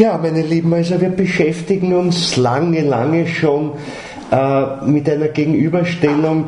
Ja, meine Lieben, also wir beschäftigen uns lange schon mit einer Gegenüberstellung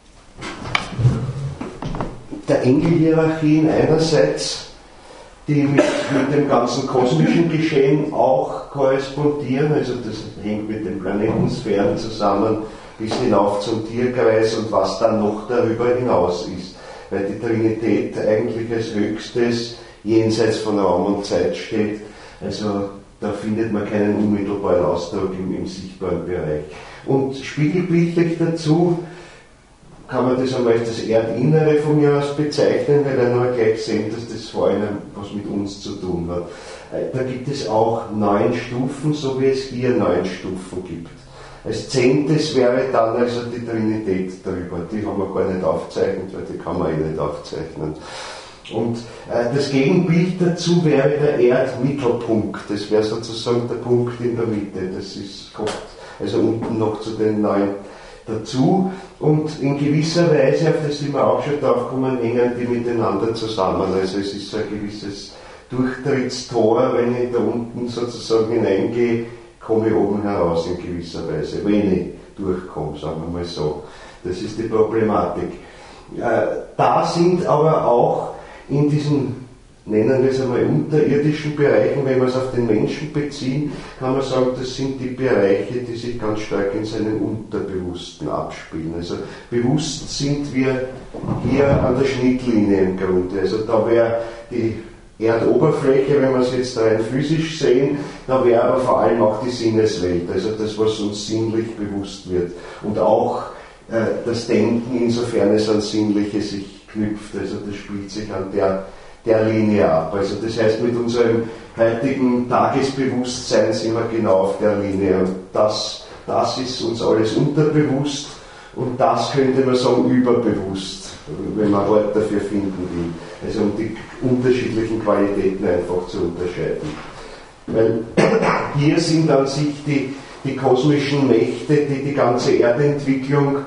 der Engelhierarchien einerseits, die mit dem ganzen kosmischen Geschehen auch korrespondieren, also das hängt mit den Planetensphären zusammen bis hinauf zum Tierkreis und was dann noch darüber hinaus ist, weil die Trinität eigentlich als höchstes jenseits von Raum und Zeit steht. Also da findet man keinen unmittelbaren Ausdruck im sichtbaren Bereich. Und spiegelbildlich dazu kann man das einmal als das Erdinnere von mir aus bezeichnen, weil dann haben wir gleich sehen, dass das vor allem was mit uns zu tun hat. Da gibt es auch 9 Stufen, so wie es hier 9 Stufen gibt. Als 10. wäre dann also die Trinität darüber. Die haben wir gar nicht aufgezeichnet, weil die kann man nicht aufzeichnen. Und das Gegenbild dazu wäre der Erdmittelpunkt. Das wäre sozusagen der Punkt in der Mitte. Das kommt also unten noch zu den 9 dazu. Und in gewisser Weise, auf das sind wir auch schon drauf gekommen, hängen die miteinander zusammen. Also es ist so ein gewisses Durchtrittstor. Wenn ich da unten sozusagen hineingehe, komme ich oben heraus in gewisser Weise. Wenn ich durchkomme, sagen wir mal so. Das ist die Problematik. Da sind aber auch in diesen, nennen wir es einmal, unterirdischen Bereichen, wenn wir es auf den Menschen beziehen, kann man sagen, das sind die Bereiche, die sich ganz stark in seinem Unterbewussten abspielen. Also bewusst sind wir hier an der Schnittlinie im Grunde. Also da wäre die Erdoberfläche, wenn wir es jetzt rein physisch sehen, da wäre aber vor allem auch die Sinneswelt, also das, was uns sinnlich bewusst wird. Und auch das Denken, insofern es an Sinnliche sich knüpft, also das spielt sich an der Linie ab. Also das heißt, mit unserem heutigen Tagesbewusstsein sind wir genau auf der Linie. Und das ist uns alles unterbewusst und das könnte man sagen überbewusst, wenn man ein Wort dafür finden will. Also um die unterschiedlichen Qualitäten einfach zu unterscheiden. Weil hier sind an sich die kosmischen Mächte, die die ganze Erdentwicklung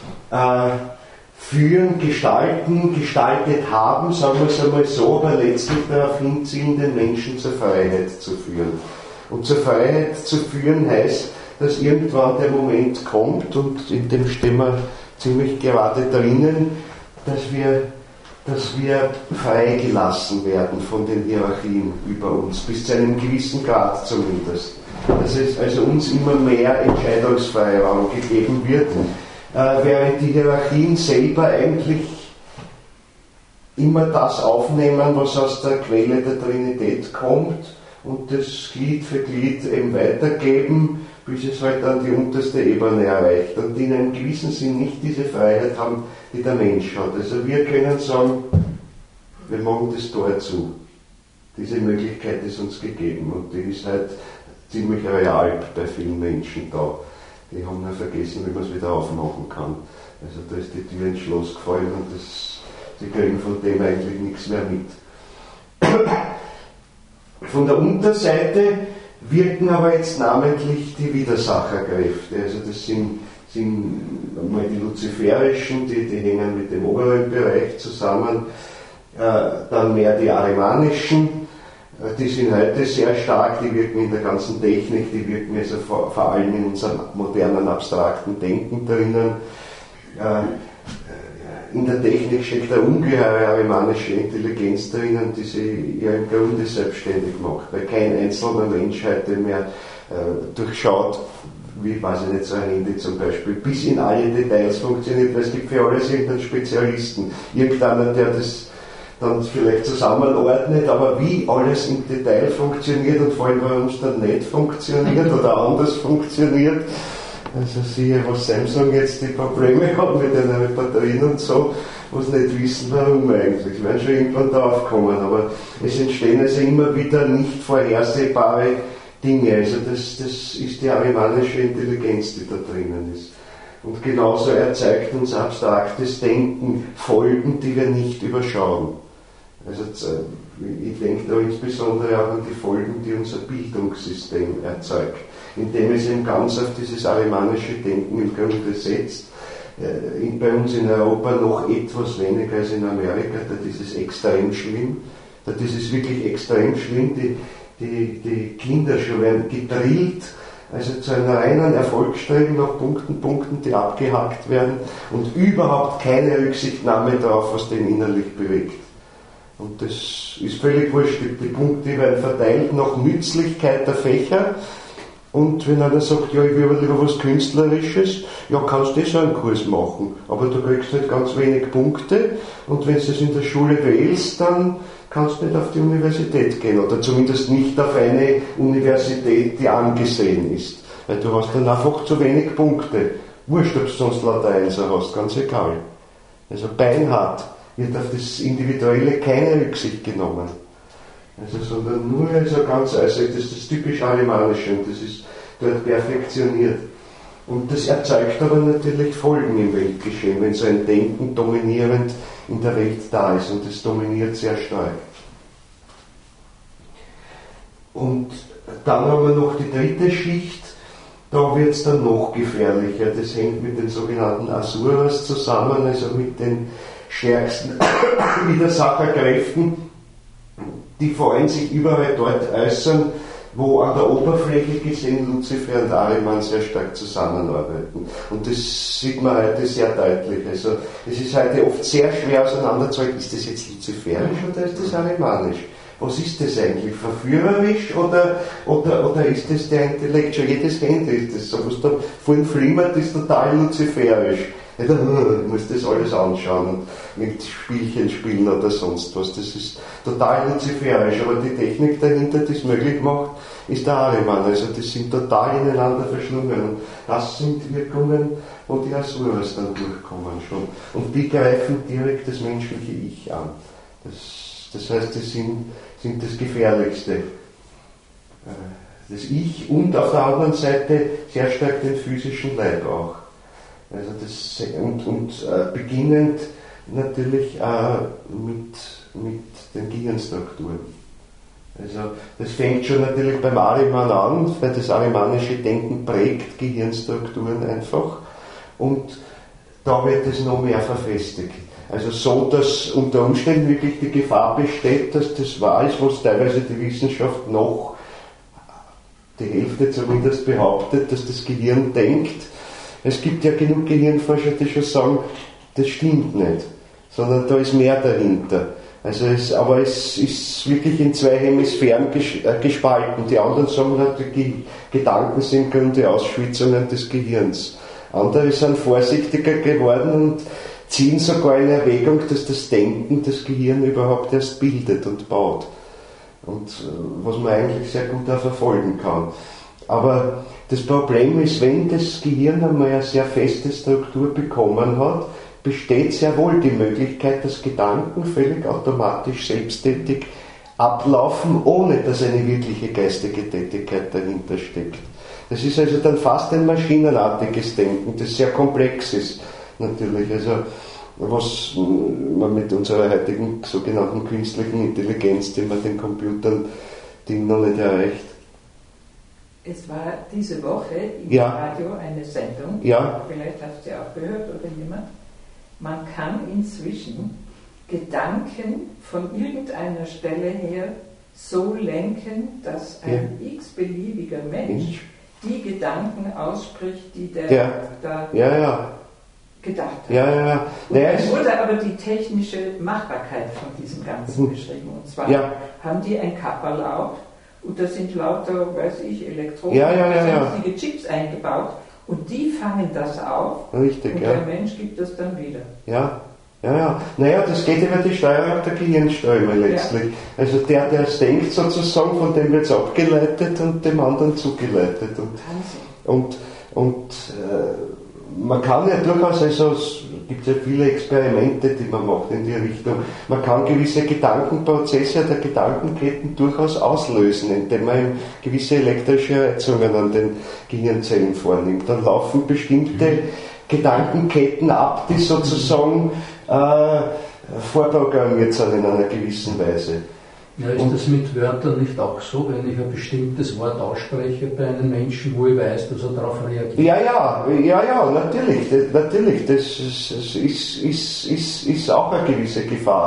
führen, gestaltet haben, sagen wir es einmal so, aber letztlich darauf hinziehen, den Menschen zur Freiheit zu führen. Und zur Freiheit zu führen heißt, dass irgendwann der Moment kommt, und in dem stehen wir ziemlich gerade drinnen, dass wir freigelassen werden von den Hierarchien über uns, bis zu einem gewissen Grad zumindest. Dass es also uns immer mehr Entscheidungsfreiraum gegeben wird, während die Hierarchien selber eigentlich immer das aufnehmen, was aus der Quelle der Trinität kommt, und das Glied für Glied eben weitergeben, bis es halt dann die unterste Ebene erreicht, und die in einem gewissen Sinn nicht diese Freiheit haben, die der Mensch hat. Also wir können sagen, wir machen das Tor zu. Diese Möglichkeit ist uns gegeben, und die ist halt ziemlich real bei vielen Menschen da. Die haben nur vergessen, wie man es wieder aufmachen kann. Also da ist die Tür ins Schloss gefallen, und sie kriegen von dem eigentlich nichts mehr mit. Von der Unterseite wirken aber jetzt namentlich die Widersacherkräfte. Also das sind einmal die luziferischen, die hängen mit dem oberen Bereich zusammen, dann mehr die arimanischen. Die sind heute sehr stark, die wirken in der ganzen Technik, die wirken also vor allem in unserem modernen, abstrakten Denken drinnen. In der Technik steckt eine ungeheure arimanische Intelligenz drinnen, die sie ja im Grunde selbstständig macht, weil kein einzelner Mensch heute mehr durchschaut, wie, weiß ich nicht, so ein Handy zum Beispiel, bis in alle Details funktioniert, weil es gibt für alles irgendeinen Spezialisten, irgendeiner, der das dann vielleicht zusammenordnet, aber wie alles im Detail funktioniert und vor allem warum es dann nicht funktioniert oder anders funktioniert. Also siehe, was Samsung jetzt die Probleme hat mit den Batterien und so, was nicht wissen, warum eigentlich. Wir werden schon irgendwann drauf kommen, aber es entstehen also immer wieder nicht vorhersehbare Dinge. Also das ist die arimanische Intelligenz, die da drinnen ist. Und genauso erzeugt uns abstraktes Denken Folgen, die wir nicht überschauen. Also ich denke da insbesondere auch an die Folgen, die unser Bildungssystem erzeugt, indem es eben ganz auf dieses arimanische Denken im Grunde setzt. Bei uns in Europa noch etwas weniger als in Amerika, da ist es extrem schlimm. Das ist wirklich extrem schlimm. die Kinder schon werden gedrillt, also zu einer reinen Erfolgsstrebung nach Punkten, die abgehakt werden und überhaupt keine Rücksichtnahme darauf, was den innerlich bewegt. Und das ist völlig wurscht. Die Punkte werden verteilt nach Nützlichkeit der Fächer. Und wenn einer sagt, ja, ich will aber lieber was Künstlerisches, ja, kannst du so einen Kurs machen. Aber du kriegst halt ganz wenig Punkte. Und wenn du das in der Schule wählst, dann kannst du nicht auf die Universität gehen. Oder zumindest nicht auf eine Universität, die angesehen ist. Weil du hast dann einfach zu wenig Punkte. Wurscht, ob du sonst lauter Einser hast, ganz egal. Also beinhart wird auf das Individuelle keine Rücksicht genommen. Also, sondern nur das ist das typisch Alemannische und das ist dort perfektioniert. Und das erzeugt aber natürlich Folgen im Weltgeschehen, wenn so ein Denken dominierend in der Welt da ist und es dominiert sehr stark. Und dann haben wir noch die dritte Schicht, da wird es dann noch gefährlicher. Das hängt mit den sogenannten Asuras zusammen, also mit den stärksten Widersacherkräften, die vor allem sich überall dort äußern, wo an der Oberfläche gesehen Luzifer und Ahriman sehr stark zusammenarbeiten. Und das sieht man heute sehr deutlich. Also es ist heute oft sehr schwer auseinanderzuhalten, ist das jetzt luziferisch oder ist das ahrimanisch? Was ist das eigentlich? Verführerisch oder ist das der Intellekt? Schon jedes Handy ist das so. Was da vorhin flimmert, ist total luziferisch. Ich muss das alles anschauen und mit Spielchen spielen oder sonst was. Das ist total luziferisch, aber die Technik dahinter, die es möglich macht, ist der Ahriman. Also die sind total ineinander verschlungen. Und das sind Wirkungen, wo die Asuras dann durchkommen schon. Und die greifen direkt das menschliche Ich an. Das heißt, die sind das Gefährlichste. Das Ich und auf der anderen Seite sehr stark den physischen Leib auch. Also beginnend natürlich mit den Gehirnstrukturen. Also das fängt schon natürlich beim Ahriman an, weil das ahrimanische Denken prägt Gehirnstrukturen einfach und da wird es noch mehr verfestigt. Also so, dass unter Umständen wirklich die Gefahr besteht, dass das wahr ist, was teilweise die Wissenschaft noch die Hälfte zumindest behauptet, dass das Gehirn denkt. Es gibt ja genug Gehirnforscher, die schon sagen, das stimmt nicht, sondern da ist mehr dahinter. Also aber es ist wirklich in zwei Hemisphären gespalten. Die anderen sagen halt, die Gedanken sind grunde Ausschwitzungen des Gehirns. Andere sind vorsichtiger geworden und ziehen sogar in Erwägung, dass das Denken das Gehirn überhaupt erst bildet und baut. Und was man eigentlich sehr gut auch verfolgen kann. Aber das Problem ist, wenn das Gehirn einmal eine sehr feste Struktur bekommen hat, besteht sehr wohl die Möglichkeit, dass Gedanken völlig automatisch selbsttätig ablaufen, ohne dass eine wirkliche geistige Tätigkeit dahinter steckt. Das ist also dann fast ein maschinenartiges Denken, das sehr komplex ist, natürlich. Also was man mit unserer heutigen sogenannten künstlichen Intelligenz, die man den Computern, die noch nicht erreicht. Es war diese Woche im Radio eine Sendung, vielleicht hast du sie auch gehört oder jemand. Man kann inzwischen Gedanken von irgendeiner Stelle her so lenken, dass ein x-beliebiger Mensch die Gedanken ausspricht, die der da gedacht hat. Es wurde aber die technische Machbarkeit von diesem Ganzen beschrieben. Und zwar haben die ein Kapperl auf und da sind lauter, Elektronen, sonstige Chips eingebaut und die fangen das auf. Richtig, und der Mensch gibt das dann wieder. Naja, das geht über die Steuerung der Gehirnströme letztlich. Also der es denkt sozusagen, von dem wird es abgeleitet und dem anderen zugeleitet. Und man kann ja durchaus, also es gibt ja viele Experimente, die man macht in die Richtung, man kann gewisse Gedankenprozesse der Gedankenketten durchaus auslösen, indem man gewisse elektrische Reizungen an den Gehirnzellen vornimmt. Dann laufen bestimmte Gedankenketten ab, die sozusagen vorprogrammiert sind in einer gewissen Weise. Ja, ist das mit Wörtern nicht auch so, wenn ich ein bestimmtes Wort ausspreche bei einem Menschen, wo ich weiß, dass er darauf reagiert? Ja, natürlich. Das ist auch eine gewisse Gefahr.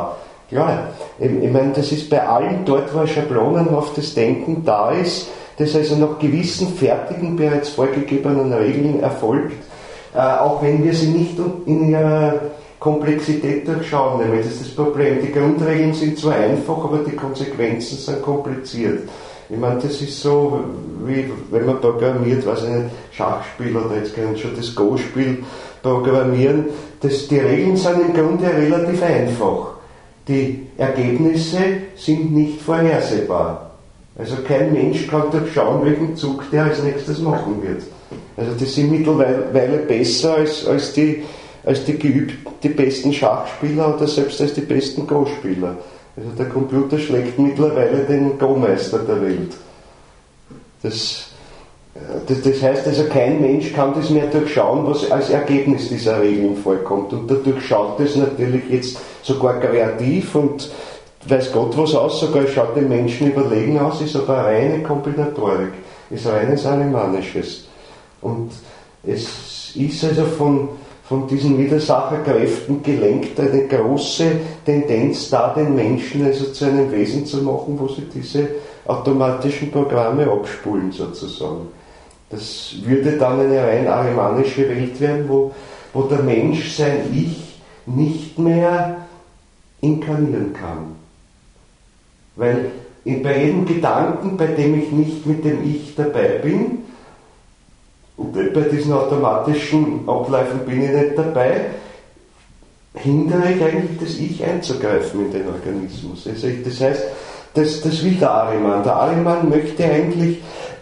Klar, ich meine, das ist bei allen dort, wo ein schablonenhaftes Denken da ist, das also nach gewissen fertigen, bereits vorgegebenen Regeln erfolgt, auch wenn wir sie nicht in ihrer Komplexität durchschauen. Nämlich, das ist das Problem. Die Grundregeln sind zwar einfach, aber die Konsequenzen sind kompliziert. Ich meine, das ist so, wie wenn man programmiert, weiß ich nicht, Schachspiel oder jetzt können schon das Go-Spiel programmieren. Die Regeln sind im Grunde relativ einfach. Die Ergebnisse sind nicht vorhersehbar. Also kein Mensch kann durchschauen, welchen Zug der als nächstes machen wird. Also die sind mittlerweile besser als die besten Schachspieler oder selbst als die besten Go-Spieler. Also der Computer schlägt mittlerweile den Go-Meister der Welt. Das heißt also, kein Mensch kann das mehr durchschauen, was als Ergebnis dieser Regeln vorkommt. Und dadurch schaut es natürlich jetzt sogar kreativ und weiß Gott was aus, sogar schaut dem Menschen überlegen aus, ist aber reine Kombinatorik, ist reines Alemannisches. Und es ist also von diesen Widersacherkräften gelenkt eine große Tendenz da, den Menschen also zu einem Wesen zu machen, wo sie diese automatischen Programme abspulen sozusagen. Das würde dann eine rein alemannische Welt werden, wo der Mensch sein Ich nicht mehr inkarnieren kann. Weil bei jedem Gedanken, bei dem ich nicht mit dem Ich dabei bin, und bei diesen automatischen Abläufen bin ich nicht dabei, hindere ich eigentlich das Ich einzugreifen in den Organismus. Also das heißt, das will der Ahriman. Der Ahriman möchte eigentlich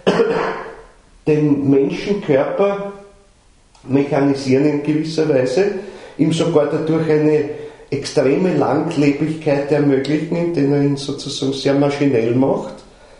den Menschenkörper mechanisieren in gewisser Weise, ihm sogar dadurch eine extreme Langlebigkeit ermöglichen, indem er ihn sozusagen sehr maschinell macht.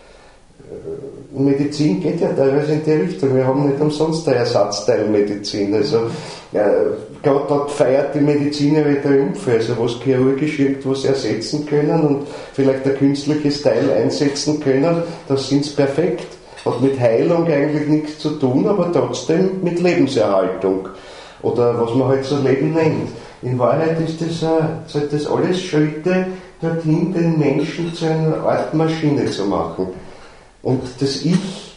Medizin geht ja teilweise in die Richtung. Wir haben nicht umsonst eine Ersatzteilmedizin. Also gerade dort feiert die Medizin ihre Triumphe, also was chirurgisch irgendwas ersetzen können und vielleicht ein künstliches Teil einsetzen können, das sind es perfekt. Hat mit Heilung eigentlich nichts zu tun, aber trotzdem mit Lebenserhaltung. Oder was man halt so Leben nennt. In Wahrheit sind das alles Schritte dorthin, den Menschen zu einer Art Maschine zu machen. Und das Ich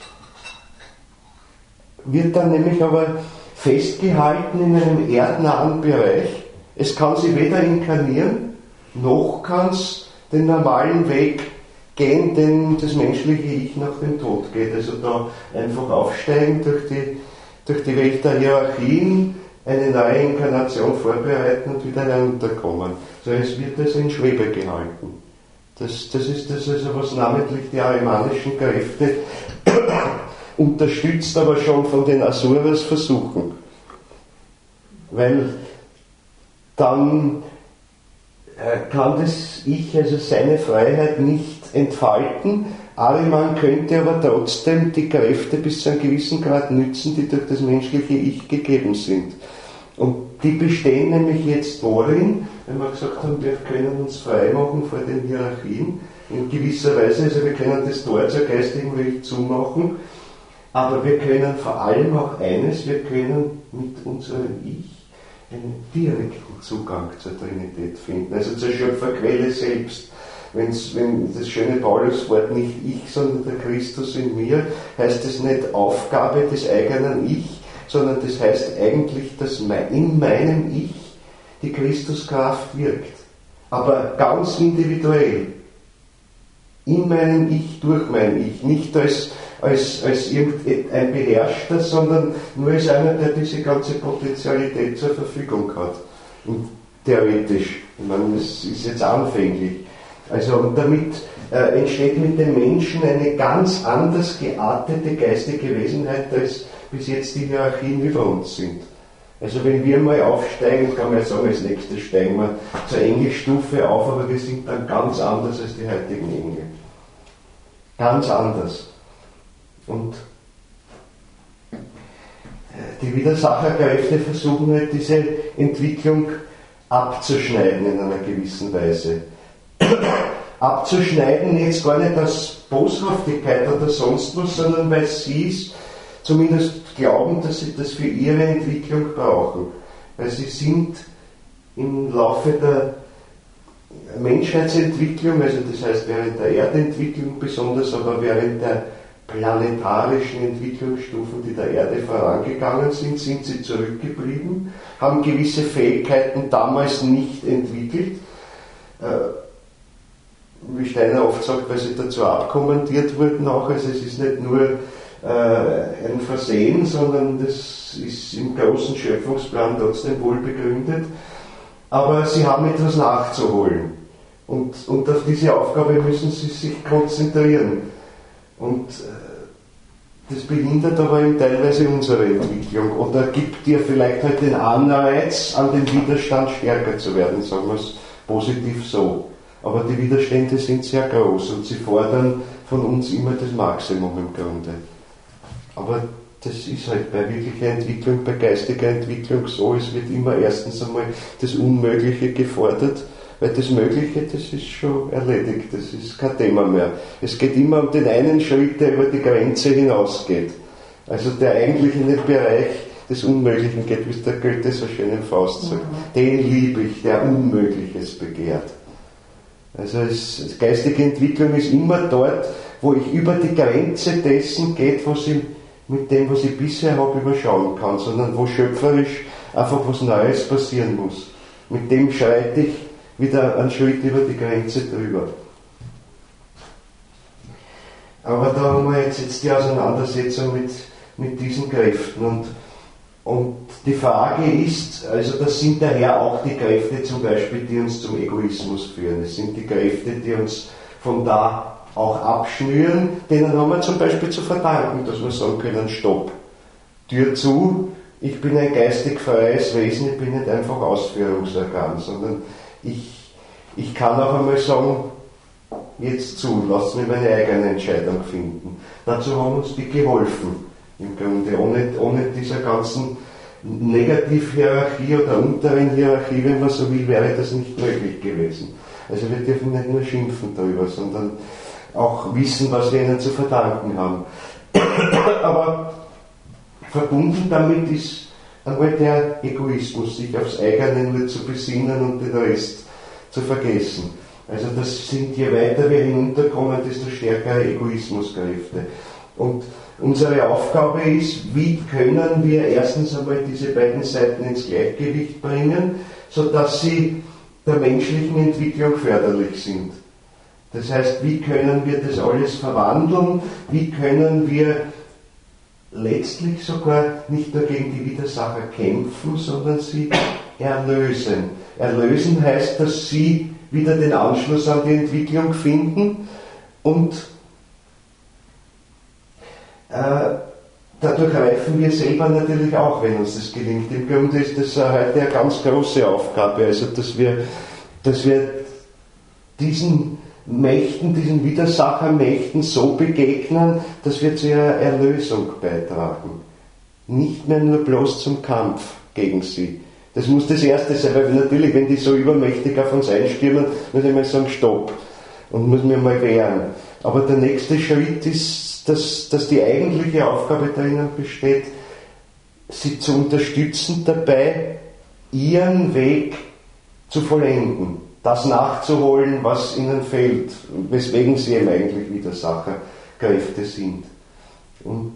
wird dann nämlich aber festgehalten in einem erdnahen Bereich. Es kann sich weder inkarnieren, noch kann es den normalen Weg gehen, den das menschliche Ich nach dem Tod geht. Also da einfach aufsteigen durch die Welt der Hierarchien, eine neue Inkarnation vorbereiten und wieder herunterkommen. So, es wird also in Schwebe gehalten. Das ist das also, was namentlich die arimanischen Kräfte unterstützt, aber schon von den Asuras versuchen. Weil dann kann das Ich, also seine Freiheit, nicht entfalten. Ahriman könnte aber trotzdem die Kräfte bis zu einem gewissen Grad nützen, die durch das menschliche Ich gegeben sind. Und die bestehen nämlich jetzt worin, wenn wir gesagt haben, wir können uns frei machen vor den Hierarchien, in gewisser Weise, also wir können das Tor zur geistigen Welt zumachen, aber wir können vor allem auch eines, wir können mit unserem Ich einen direkten Zugang zur Trinität finden, also zur Schöpferquelle selbst. Wenn das schöne Pauluswort nicht ich, sondern der Christus in mir, heißt es nicht Aufgabe des eigenen Ich, sondern das heißt eigentlich, dass in meinem Ich die Christuskraft wirkt. Aber ganz individuell. In meinem Ich, durch mein Ich. Nicht als irgendein Beherrschter, sondern nur als einer, der diese ganze Potentialität zur Verfügung hat. Und theoretisch. Ich meine, das ist jetzt anfänglich. Also, und damit entsteht mit dem Menschen eine ganz anders geartete geistige Wesenheit, als bis jetzt die Hierarchien über uns sind. Also wenn wir mal aufsteigen, kann man ja sagen, als nächstes steigen wir zur Engelstufe auf, aber wir sind dann ganz anders als die heutigen Engel. Ganz anders. Und die Widersacherkräfte versuchen halt diese Entwicklung abzuschneiden in einer gewissen Weise. Abzuschneiden jetzt gar nicht aus Boshaftigkeit oder sonst was, sondern weil sie es zumindest glauben, dass sie das für ihre Entwicklung brauchen. Weil sie sind im Laufe Menschheitsentwicklung, also das heißt während der Erdentwicklung besonders, aber während der planetarischen Entwicklungsstufen, die der Erde vorangegangen sind, sind sie zurückgeblieben, haben gewisse Fähigkeiten damals nicht entwickelt, wie Steiner oft sagt, weil sie dazu abkommandiert wurden auch, also es ist nicht nur ein Versehen, sondern das ist im großen Schöpfungsplan trotzdem wohl begründet, aber sie haben etwas nachzuholen und auf diese Aufgabe müssen sie sich konzentrieren. Und das behindert aber eben teilweise unsere Entwicklung oder gibt dir vielleicht halt den Anreiz, an dem Widerstand stärker zu werden, sagen wir es positiv so. Aber die Widerstände sind sehr groß und sie fordern von uns immer das Maximum im Grunde. Aber das ist halt bei wirklicher Entwicklung, bei geistiger Entwicklung so, es wird immer erstens einmal das Unmögliche gefordert, weil das Mögliche, das ist schon erledigt, das ist kein Thema mehr. Es geht immer um den einen Schritt, der über die Grenze hinausgeht. Also der eigentlich in den Bereich des Unmöglichen geht, wie es der Goethe so schön in Faust sagt. Den liebe ich, der Unmögliches begehrt. Also geistige Entwicklung ist immer dort, wo ich über die Grenze dessen geht, was ich mit dem, was ich bisher habe, überschauen kann, sondern wo schöpferisch einfach was Neues passieren muss. Mit dem schreite ich wieder einen Schritt über die Grenze drüber. Aber da haben wir jetzt die Auseinandersetzung mit diesen Kräften. Und die Frage ist, also das sind daher auch die Kräfte zum Beispiel, die uns zum Egoismus führen. Es sind die Kräfte, die uns von da auch abschnüren. Denen haben wir zum Beispiel zu verdanken, dass wir sagen können, stopp, Tür zu, ich bin ein geistig freies Wesen, ich bin nicht einfach Ausführungsorgan, sondern ich kann auch einmal sagen, jetzt zu, lass mich meine eigene Entscheidung finden. Dazu haben uns die geholfen, im Grunde. Ohne dieser ganzen Negativhierarchie oder unteren Hierarchie, wenn man so will, wäre das nicht möglich gewesen. Also wir dürfen nicht nur schimpfen darüber, sondern auch wissen, was wir ihnen zu verdanken haben. Aber verbunden damit ist einmal der Egoismus, sich aufs eigene nur zu besinnen und den Rest zu vergessen. Also das sind, je weiter wir hinunterkommen, desto stärkere Egoismuskräfte. Und unsere Aufgabe ist, wie können wir erstens einmal diese beiden Seiten ins Gleichgewicht bringen, sodass sie der menschlichen Entwicklung förderlich sind. Das heißt, wie können wir das alles verwandeln, wie können wir letztlich sogar nicht nur gegen die Widersacher kämpfen, sondern sie erlösen. Erlösen heißt, dass sie wieder den Anschluss an die Entwicklung finden und dadurch reifen wir selber natürlich auch, wenn uns das gelingt. Im Grunde ist das heute eine ganz große Aufgabe, also dass wir diesen Mächten, diesen Widersachermächten so begegnen, dass wir zu ihrer Erlösung beitragen. Nicht mehr nur bloß zum Kampf gegen sie. Das muss das Erste sein, weil natürlich, wenn die so übermächtig auf uns einstürmen, muss ich mal sagen, stopp und muss mir mal wehren. Aber der nächste Schritt ist, dass die eigentliche Aufgabe darin besteht, sie zu unterstützen dabei, ihren Weg zu vollenden, das nachzuholen, was ihnen fehlt, weswegen sie eben eigentlich Widersacherkräfte sind. Und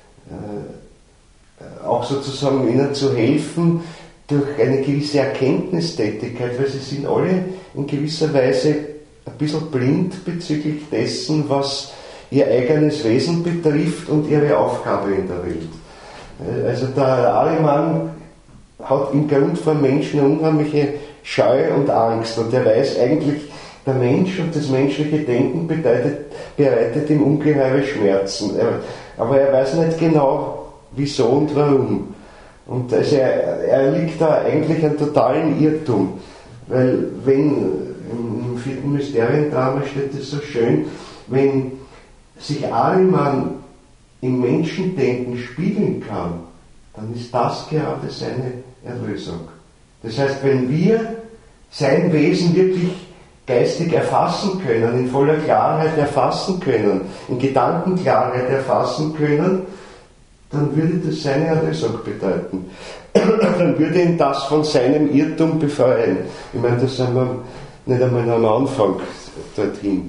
auch sozusagen ihnen zu helfen durch eine gewisse Erkenntnistätigkeit, weil sie sind alle in gewisser Weise ein bisschen blind bezüglich dessen, was ihr eigenes Wesen betrifft und ihre Aufgabe in der Welt. Also der Ahriman hat im Grund vor Menschen eine unheimliche Scheu und Angst und er weiß eigentlich, der Mensch und das menschliche Denken bereitet ihm ungeheure Schmerzen. Aber er weiß nicht genau, wieso und warum. Und also er liegt da eigentlich einen totalen Irrtum. Weil wenn, im 4. Mysteriendrama steht es so schön, wenn sich Ahriman im Menschendenken spiegeln kann, dann ist das gerade seine Erlösung. Das heißt, wenn wir sein Wesen wirklich geistig erfassen können, in voller Klarheit erfassen können, in Gedankenklarheit erfassen können, dann würde das seine Erlösung bedeuten. Dann würde ihn das von seinem Irrtum befreien. Ich meine, das sind wir nicht einmal am Anfang dorthin.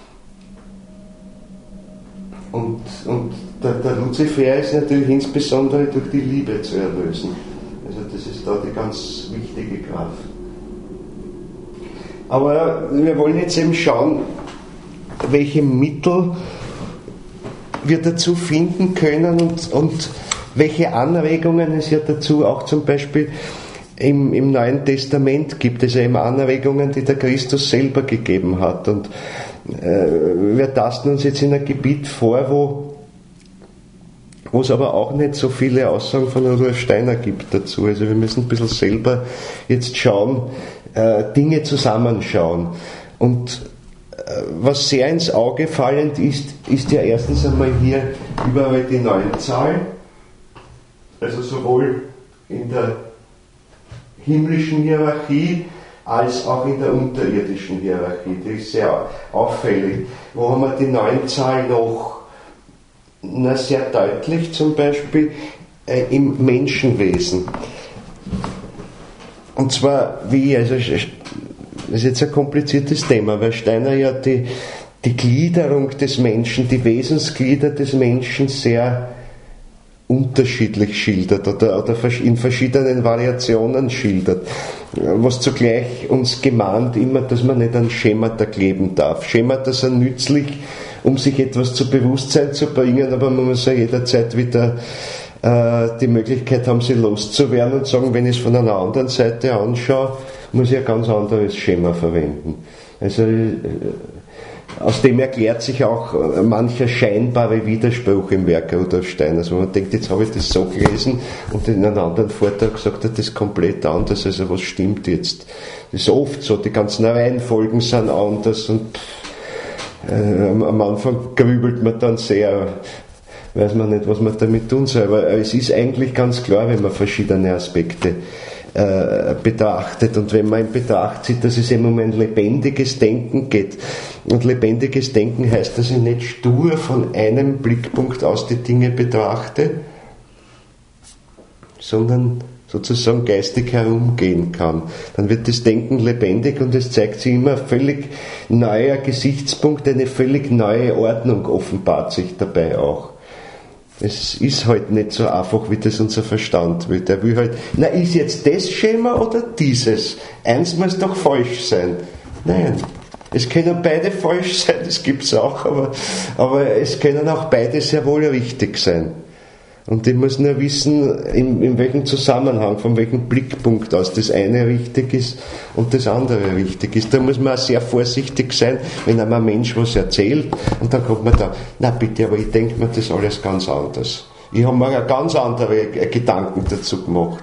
Und der Luzifer ist natürlich insbesondere durch die Liebe zu erlösen. Also das ist da die ganz wichtige Kraft. Aber wir wollen jetzt eben schauen, welche Mittel wir dazu finden können und welche Anregungen es ja dazu auch zum Beispiel im Neuen Testament gibt. Also eben Anregungen, die der Christus selber gegeben hat. Und wir tasten uns jetzt in ein Gebiet vor, wo es aber auch nicht so viele Aussagen von Rudolf Steiner gibt dazu. Also wir müssen ein bisschen selber jetzt schauen, Dinge zusammenschauen. Und was sehr ins Auge fallend ist ja erstens einmal hier überall die Neunzahl, also sowohl in der himmlischen Hierarchie als auch in der unterirdischen Hierarchie. Die ist sehr auffällig. Wo haben wir die Neunzahl noch? Na, sehr deutlich zum Beispiel im Menschenwesen. Und zwar wie, also das ist jetzt ein kompliziertes Thema, weil Steiner ja die Gliederung des Menschen, die Wesensglieder des Menschen sehr unterschiedlich schildert oder in verschiedenen Variationen schildert, was zugleich uns gemahnt immer, dass man nicht an Schemata kleben darf. Schemata sind nützlich, um sich etwas zu Bewusstsein zu bringen, aber man muss ja jederzeit wieder die Möglichkeit haben, sie loszuwerden und sagen, wenn ich es von einer anderen Seite anschaue, muss ich ein ganz anderes Schema verwenden. Also aus dem erklärt sich auch mancher scheinbare Widerspruch im Werk Rudolf Steiner. Also man denkt, jetzt habe ich das so gelesen und in einem anderen Vortrag gesagt er das komplett anders. Also was stimmt jetzt? Das ist oft so, die ganzen Reihenfolgen sind anders und am Anfang grübelt man dann sehr, weiß man nicht, was man damit tun soll. Aber es ist eigentlich ganz klar, wenn man verschiedene Aspekte betrachtet und wenn man in Betracht zieht, dass es eben um ein lebendiges Denken geht. Und lebendiges Denken heißt, dass ich nicht stur von einem Blickpunkt aus die Dinge betrachte, sondern sozusagen geistig herumgehen kann. Dann wird das Denken lebendig und es zeigt sich immer ein völlig neuer Gesichtspunkt, eine völlig neue Ordnung offenbart sich dabei auch. Es ist halt nicht so einfach, wie das unser Verstand will. Der will halt, na, ist jetzt das Schema oder dieses? Eins muss doch falsch sein. Nein, es können beide falsch sein, das gibt es auch, aber es können auch beide sehr wohl richtig sein. Und ich muss nur wissen, in welchem Zusammenhang, von welchem Blickpunkt aus das eine richtig ist und das andere richtig ist. Da muss man auch sehr vorsichtig sein, wenn einem ein Mensch was erzählt und dann kommt man da, na bitte, aber ich denke mir das alles ganz anders. Ich habe mir ganz andere Gedanken dazu gemacht.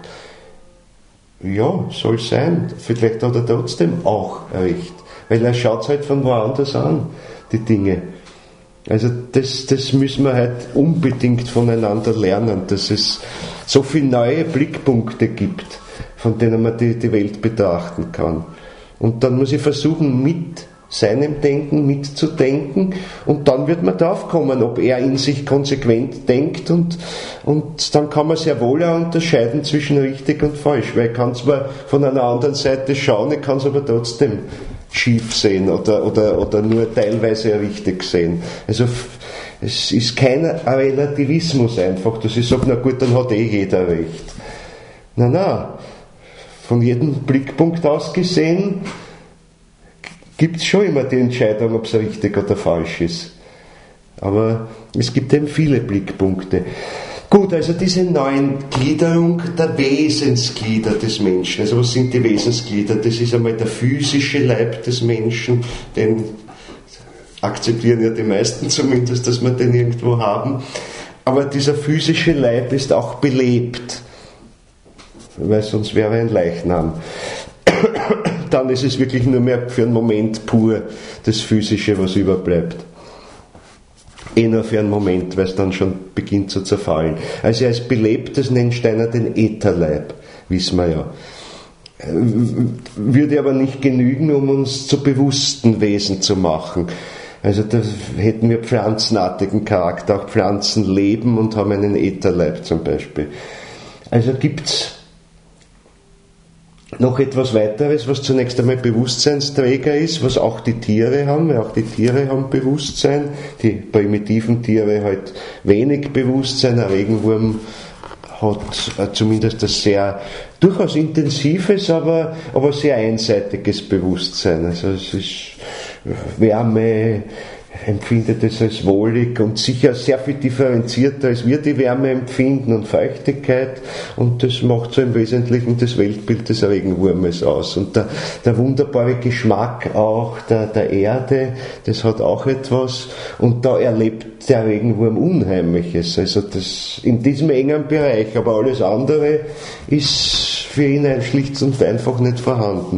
Ja, soll sein. Vielleicht hat er trotzdem auch recht. Weil er schaut halt von woanders an, die Dinge. Also das müssen wir halt unbedingt voneinander lernen, dass es so viele neue Blickpunkte gibt, von denen man die Welt betrachten kann. Und dann muss ich versuchen, mit seinem Denken mitzudenken und dann wird man drauf kommen, ob er in sich konsequent denkt und dann kann man sehr wohl auch unterscheiden zwischen richtig und falsch, weil ich kann zwar von einer anderen Seite schauen, ich kann es aber trotzdem schief sehen oder nur teilweise richtig sehen. Also es ist kein Relativismus einfach, dass ich sage, na gut, dann hat jeder recht. Na, von jedem Blickpunkt aus gesehen gibt es schon immer die Entscheidung, ob es richtig oder falsch ist. Aber es gibt eben viele Blickpunkte. Gut, also diese neuen Gliederung der Wesensglieder des Menschen. Also was sind die Wesensglieder? Das ist einmal der physische Leib des Menschen, den akzeptieren ja die meisten zumindest, dass wir den irgendwo haben. Aber dieser physische Leib ist auch belebt, weil sonst wäre ein Leichnam. Dann ist es wirklich nur mehr für einen Moment pur das Physische, was überbleibt. Nur für einen Moment, weil es dann schon beginnt zu zerfallen. Also er ist belebt, das nennt Steiner den Ätherleib, wissen wir ja. Würde aber nicht genügen, um uns zu bewussten Wesen zu machen. Also da hätten wir pflanzenartigen Charakter, auch Pflanzen leben und haben einen Ätherleib zum Beispiel. Also gibt es Noch etwas weiteres, was zunächst einmal Bewusstseinsträger ist, was auch die Tiere haben, weil auch die Tiere haben Bewusstsein, die primitiven Tiere halt wenig Bewusstsein, ein Regenwurm hat zumindest ein sehr, durchaus intensives, aber sehr einseitiges Bewusstsein. Also es ist Wärme, empfindet es als wohlig und sicher sehr viel differenzierter, als wir die Wärme empfinden und Feuchtigkeit, und das macht so im Wesentlichen das Weltbild des Regenwurmes aus. Und der wunderbare Geschmack auch der Erde, das hat auch etwas, und da erlebt der Regenwurm Unheimliches, also das in diesem engen Bereich, aber alles andere ist für ihn schlicht und einfach nicht vorhanden.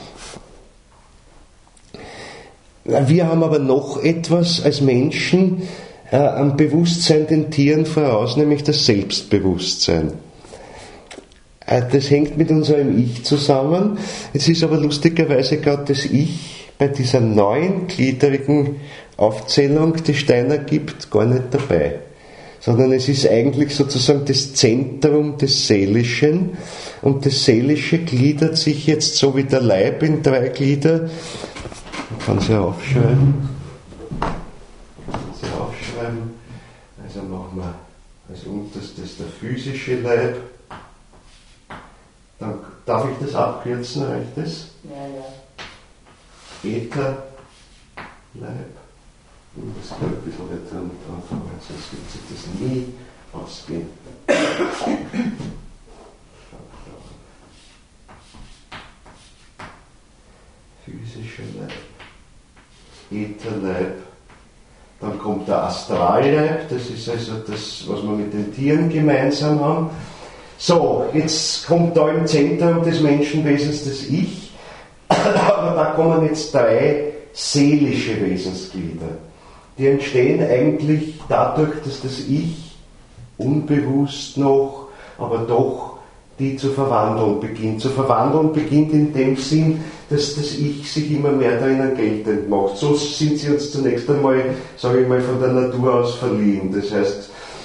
Wir haben aber noch etwas als Menschen am Bewusstsein den Tieren voraus, nämlich das Selbstbewusstsein. Das hängt mit unserem Ich zusammen. Es ist aber lustigerweise gerade das Ich bei dieser neungliedrigen Aufzählung, die Steiner gibt, gar nicht dabei. Sondern es ist eigentlich sozusagen das Zentrum des Seelischen, und das Seelische gliedert sich jetzt so wie der Leib in 3 Glieder. Man kann sie aufschreiben. Also machen wir als unterstes der physische Leib. Dann darf ich das abkürzen, reicht das? Ja. Äther, Leib. Das kann ein bisschen weiter drauf, weil sonst wird sich das nie ausgehen. Physischer Leib. Ätherleib, dann kommt der Astralleib, das ist also das, was wir mit den Tieren gemeinsam haben. So, jetzt kommt da im Zentrum des Menschenwesens das Ich, aber da kommen jetzt 3 seelische Wesensglieder. Die entstehen eigentlich dadurch, dass das Ich unbewusst noch, aber doch die zu verwandeln beginnt. Zu verwandeln beginnt in dem Sinn, dass das Ich sich immer mehr darin geltend macht. So sind sie uns zunächst einmal, sage ich mal, von der Natur aus verliehen. Das heißt,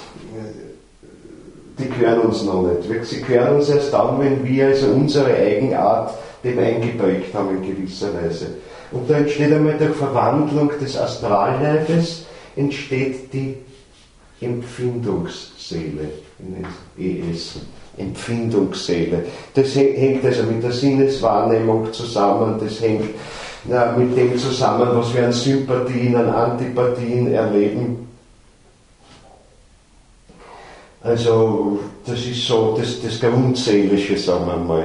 die gehören uns noch nicht. Sie gehören uns erst dann, wenn wir also unsere Eigenart dem eingeprägt haben in gewisser Weise. Und da entsteht einmal durch Verwandlung des Astralleibes entsteht die Empfindungsseele, in ES. Empfindungsseele. Das hängt also mit der Sinneswahrnehmung zusammen, das hängt mit dem zusammen, was wir an Sympathien, an Antipathien erleben. Also das ist so das Grundseelische, sagen wir mal.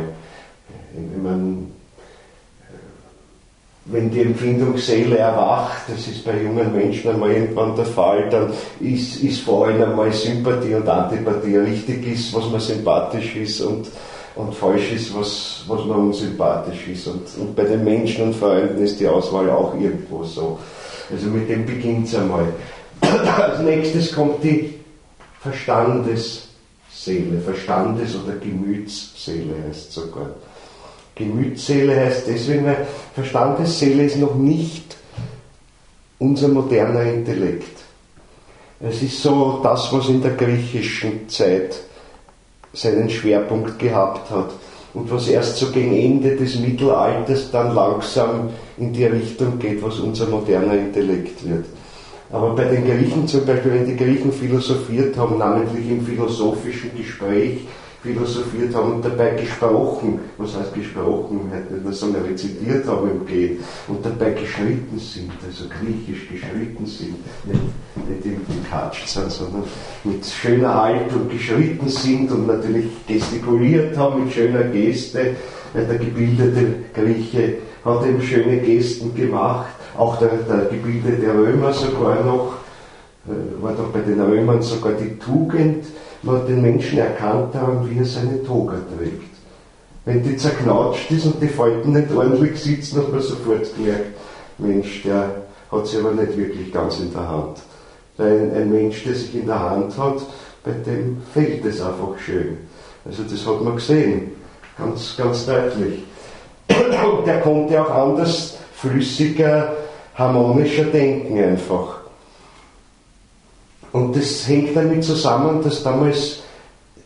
Wenn die Empfindungsseele erwacht, das ist bei jungen Menschen einmal irgendwann der Fall, dann ist vor allem einmal Sympathie und Antipathie. Richtig ist, was man sympathisch ist, und falsch ist, was man unsympathisch ist. Und bei den Menschen und Freunden ist die Auswahl auch irgendwo so. Also mit dem beginnt es einmal. Als nächstes kommt die Verstandesseele, Verstandes- oder Gemütsseele heißt es sogar. Gemütsseele heißt deswegen, weil Verstandesseele ist noch nicht unser moderner Intellekt. Es ist so das, was in der griechischen Zeit seinen Schwerpunkt gehabt hat und was erst so gegen Ende des Mittelalters dann langsam in die Richtung geht, was unser moderner Intellekt wird. Aber bei den Griechen zum Beispiel, wenn die Griechen philosophiert haben, namentlich im philosophischen Gespräch, philosophiert haben und dabei gesprochen, was heißt gesprochen, hätte man sagen, rezitiert haben im Gehen, und dabei geschritten sind, also griechisch geschritten sind, nicht im Gekatscht sind, sondern mit schöner Haltung geschritten sind und natürlich gestikuliert haben mit schöner Geste, weil der gebildete Grieche hat eben schöne Gesten gemacht, auch der gebildete Römer sogar noch, war doch bei den Römern sogar die Tugend, man hat den Menschen erkannt daran, wie er seine Toga trägt. Wenn die zerknautscht ist und die Falten nicht ordentlich sitzen, hat man sofort gemerkt, Mensch, der hat sie aber nicht wirklich ganz in der Hand. Weil ein Mensch, der sich in der Hand hat, bei dem fällt es einfach schön. Also das hat man gesehen, ganz, ganz deutlich. Und der konnte auch anders, flüssiger, harmonischer denken einfach. Und das hängt damit zusammen, dass damals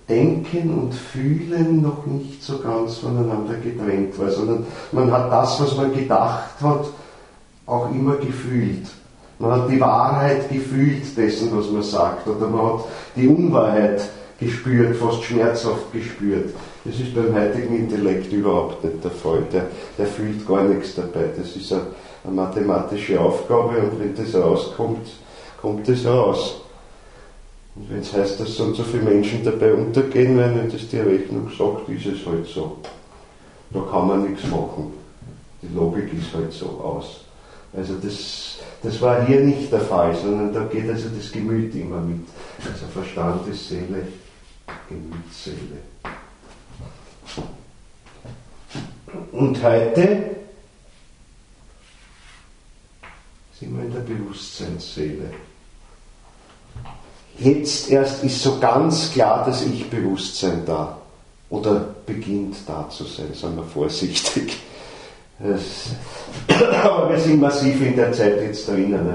Denken und Fühlen noch nicht so ganz voneinander getrennt war, sondern man hat das, was man gedacht hat, auch immer gefühlt. Man hat die Wahrheit gefühlt dessen, was man sagt, oder man hat die Unwahrheit gespürt, fast schmerzhaft gespürt. Das ist beim heutigen Intellekt überhaupt nicht der Fall. Der fühlt gar nichts dabei. Das ist eine mathematische Aufgabe und wenn das rauskommt, kommt das raus. Und wenn es heißt, dass so und so viele Menschen dabei untergehen, wenn das die Rechnung sagt, ist es halt so. Da kann man nichts machen. Die Logik ist halt so aus. Also das war hier nicht der Fall, sondern da geht also das Gemüt immer mit. Also Verstand ist Seele, Gemütsseele. Und heute sind wir in der Bewusstseinsseele. Jetzt erst ist so ganz klar das Ich-Bewusstsein da. Oder beginnt da zu sein, sagen wir vorsichtig. Aber wir sind massiv in der Zeit jetzt drinnen.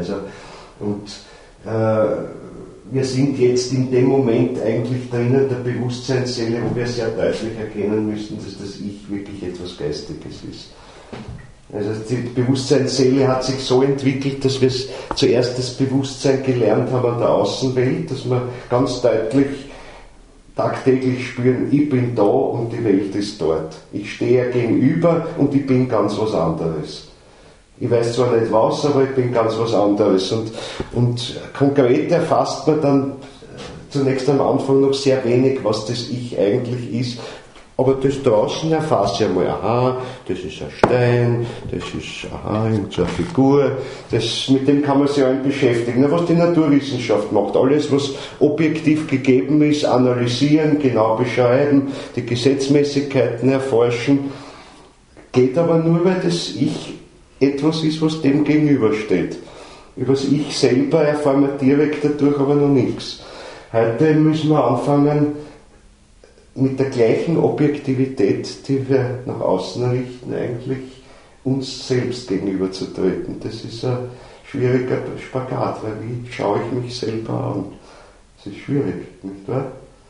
Wir sind jetzt in dem Moment eigentlich drinnen der Bewusstseinsseele, wo wir sehr deutlich erkennen müssen, dass das Ich wirklich etwas Geistiges ist. Also die Bewusstseinsseele hat sich so entwickelt, dass wir zuerst das Bewusstsein gelernt haben an der Außenwelt, dass wir ganz deutlich tagtäglich spüren, ich bin da und die Welt ist dort. Ich stehe gegenüber und ich bin ganz was anderes. Ich weiß zwar nicht was, aber ich bin ganz was anderes. Und konkret erfasst man dann zunächst am Anfang noch sehr wenig, was das Ich eigentlich ist. Aber das draußen erfasst ja mal, aha, das ist ein Stein, das ist, aha, irgendeine Figur, mit dem kann man sich auch beschäftigen. Was die Naturwissenschaft macht, alles, was objektiv gegeben ist, analysieren, genau beschreiben, die Gesetzmäßigkeiten erforschen, geht aber nur, weil das Ich etwas ist, was dem gegenübersteht. Über das Ich selber erfahren wir direkt dadurch aber noch nichts. Heute müssen wir anfangen, mit der gleichen Objektivität, die wir nach außen richten, eigentlich uns selbst gegenüberzutreten. Das ist ein schwieriger Spagat, weil wie schaue ich mich selber an? Das ist schwierig, nicht wahr?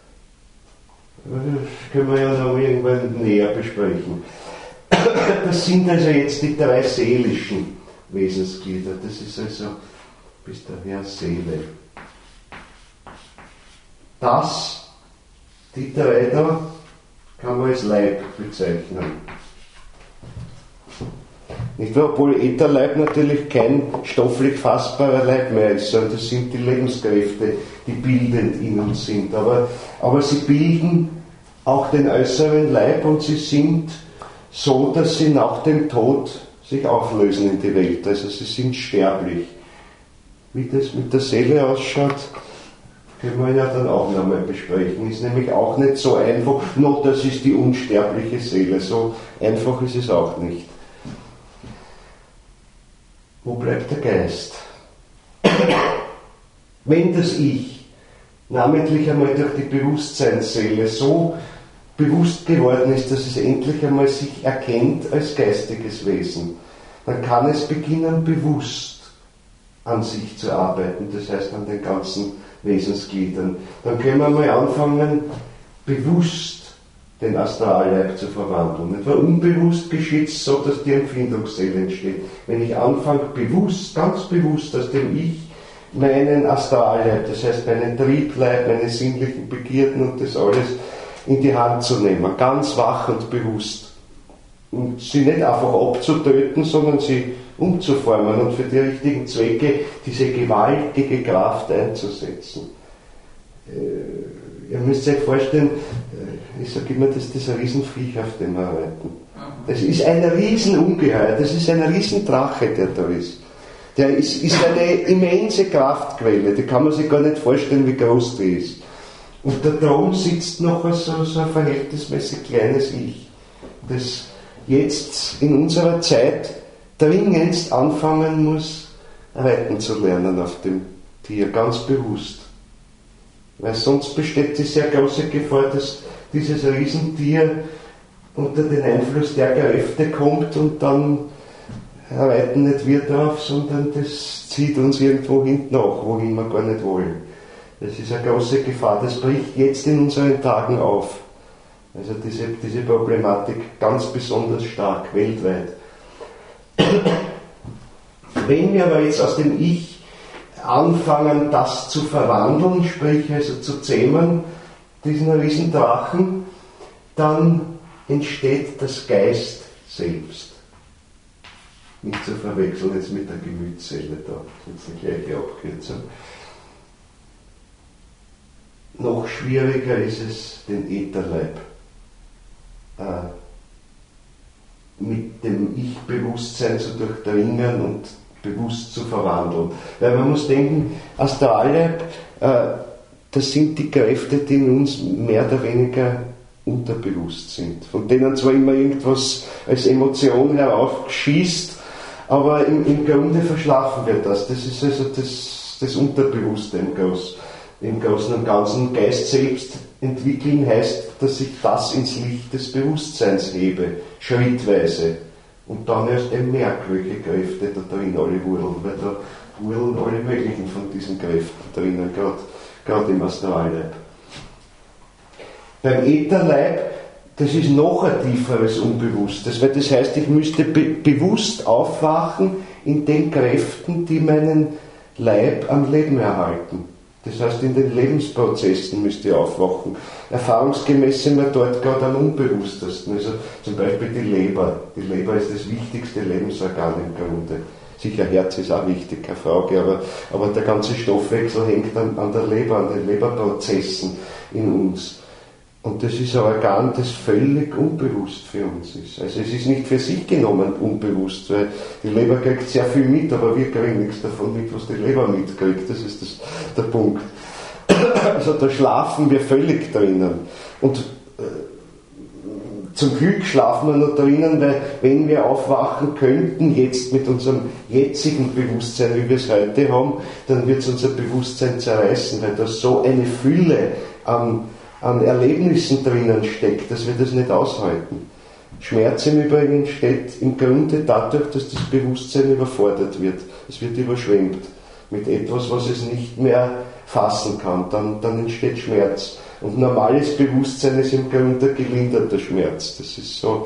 Das können wir ja noch irgendwann näher besprechen. Das sind also jetzt die 3 seelischen Wesensglieder. Das ist also bis daher Seele. Die 3 da kann man als Leib bezeichnen. Nicht wahr? Obwohl der Leib natürlich kein stofflich fassbarer Leib mehr ist, sondern das sind die Lebenskräfte, die bildend in uns sind. Aber sie bilden auch den äußeren Leib und sie sind so, dass sie nach dem Tod sich auflösen in die Welt. Also sie sind sterblich. Wie das mit der Seele ausschaut, können wir ja dann auch nochmal besprechen. Ist nämlich auch nicht so einfach, nur das ist die unsterbliche Seele. So einfach ist es auch nicht. Wo bleibt der Geist? Wenn das Ich, namentlich einmal durch die Bewusstseinsseele, so bewusst geworden ist, dass es endlich einmal sich erkennt als geistiges Wesen, dann kann es beginnen, bewusst an sich zu arbeiten, das heißt an den ganzen Wesensgliedern. Dann können wir mal anfangen, bewusst den Astralleib zu verwandeln. Nicht wahr? Unbewusst geschieht es so, dass die Empfindungsseele entsteht. Wenn ich anfange, bewusst, ganz bewusst aus dem Ich meinen Astralleib, das heißt meinen Triebleib, meine sinnlichen Begierden und das alles in die Hand zu nehmen, ganz wach und bewusst. Und sie nicht einfach abzutöten, sondern sie umzuformen und für die richtigen Zwecke diese gewaltige Kraft einzusetzen. Ihr müsst euch vorstellen, ich sage immer, das ist ein Riesenviech, auf dem wir reiten. Das ist ein Riesenungeheuer, das ist ein Riesendrache, der da ist. Der ist eine immense Kraftquelle, die kann man sich gar nicht vorstellen, wie groß die ist. Und da drum sitzt noch so ein verhältnismäßig kleines Ich, das jetzt in unserer Zeit dringendst anfangen muss, reiten zu lernen auf dem Tier, ganz bewusst. Weil sonst besteht die sehr große Gefahr, dass dieses Riesentier unter den Einfluss der Kräfte kommt und dann reiten nicht wir drauf, sondern das zieht uns irgendwo hinten nach, wohin wir gar nicht wollen. Das ist eine große Gefahr. Das bricht jetzt in unseren Tagen auf. Also diese Problematik ganz besonders stark weltweit. Wenn wir aber jetzt aus dem Ich anfangen, das zu verwandeln, sprich also zu zähmen, diesen Riesendrachen, dann entsteht das Geist selbst. Nicht zu verwechseln jetzt mit der Gemütszelle, da ist die gleiche Abkürzung. Noch schwieriger ist es, den Ätherleib mit dem Ich-Bewusstsein zu durchdringen und bewusst zu verwandeln. Weil man muss denken, Astralleib, das sind die Kräfte, die in uns mehr oder weniger unterbewusst sind, von denen zwar immer irgendwas als Emotion heraufschießt, aber im Grunde verschlafen wir das. Das ist also das Unterbewusste im Großen und Ganzen. Geist selbst entwickeln heißt, dass ich das ins Licht des Bewusstseins hebe, schrittweise. Und dann erst merke, welche Kräfte da drin alle wurdeln, weil da wurdeln alle möglichen von diesen Kräften drinnen, gerade im Astralleib. Beim Ätherleib, das ist noch ein tieferes Unbewusstes, weil das heißt, ich müsste bewusst aufwachen in den Kräften, die meinen Leib am Leben erhalten. Das heißt, in den Lebensprozessen müsste ich aufwachen. Erfahrungsgemäß sind wir dort gerade am unbewusstesten. Also zum Beispiel die Leber. Die Leber ist das wichtigste Lebensorgan im Grunde. Sicher, Herz ist auch wichtig, keine Frage, aber der ganze Stoffwechsel hängt an der Leber, an den Leberprozessen in uns. Und das ist ein Organ, das völlig unbewusst für uns ist. Also es ist nicht für sich genommen unbewusst, weil die Leber kriegt sehr viel mit, aber wir kriegen nichts davon mit, was die Leber mitkriegt. Das ist der Punkt. Also da schlafen wir völlig drinnen. Und zum Glück schlafen wir noch drinnen, weil wenn wir aufwachen könnten, jetzt mit unserem jetzigen Bewusstsein, wie wir es heute haben, dann wird es unser Bewusstsein zerreißen, weil da so eine Fülle an Erlebnissen drinnen steckt, dass wir das nicht aushalten. Schmerz im Übrigen entsteht im Grunde dadurch, dass das Bewusstsein überfordert wird. Es wird überschwemmt mit etwas, was es nicht mehr fassen kann. Dann entsteht Schmerz. Und normales Bewusstsein ist im Grunde gelinderter Schmerz. Das ist so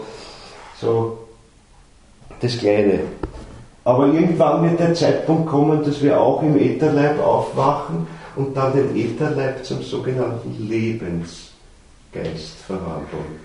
das Kleine. Aber irgendwann wird der Zeitpunkt kommen, dass wir auch im Ätherleib aufwachen und dann den Ätherleib zum sogenannten Lebensgeist verwandeln.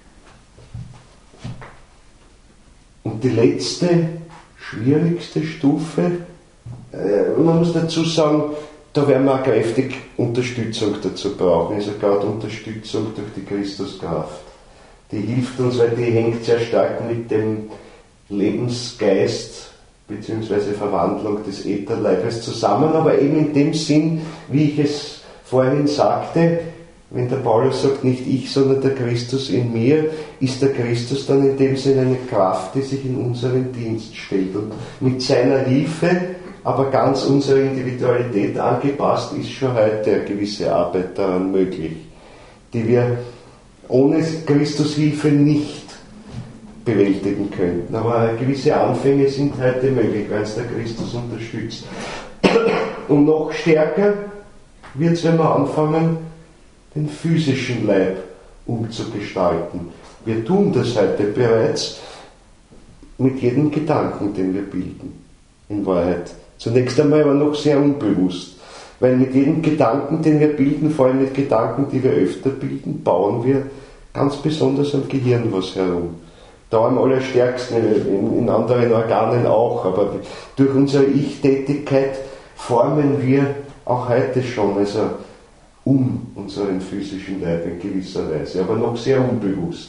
Und die letzte, schwierigste Stufe, man muss dazu sagen, da werden wir auch kräftig Unterstützung dazu brauchen, also gerade Unterstützung durch die Christuskraft. Die hilft uns, weil die hängt sehr stark mit dem Lebensgeist bzw. Verwandlung des Ätherleibes zusammen, aber eben in dem Sinn, wie ich es vorhin sagte, wenn der Paulus sagt, nicht ich, sondern der Christus in mir, ist der Christus dann in dem Sinn eine Kraft, die sich in unseren Dienst stellt. Und mit seiner Hilfe, aber ganz unserer Individualität angepasst, ist schon heute eine gewisse Arbeit daran möglich, die wir ohne Christus Hilfe nicht bewältigen könnten. Aber gewisse Anfänge sind heute möglich, weil es der Christus unterstützt. Und noch stärker wird es, wenn wir anfangen, den physischen Leib umzugestalten. Wir tun das heute bereits mit jedem Gedanken, den wir bilden, in Wahrheit. Zunächst einmal aber noch sehr unbewusst, weil mit jedem Gedanken, den wir bilden, vor allem mit Gedanken, die wir öfter bilden, bauen wir ganz besonders am Gehirn was herum. Da am allerstärksten, in anderen Organen auch, aber durch unsere Ich-Tätigkeit formen wir auch heute schon, also um unseren physischen Leib in gewisser Weise, aber noch sehr unbewusst.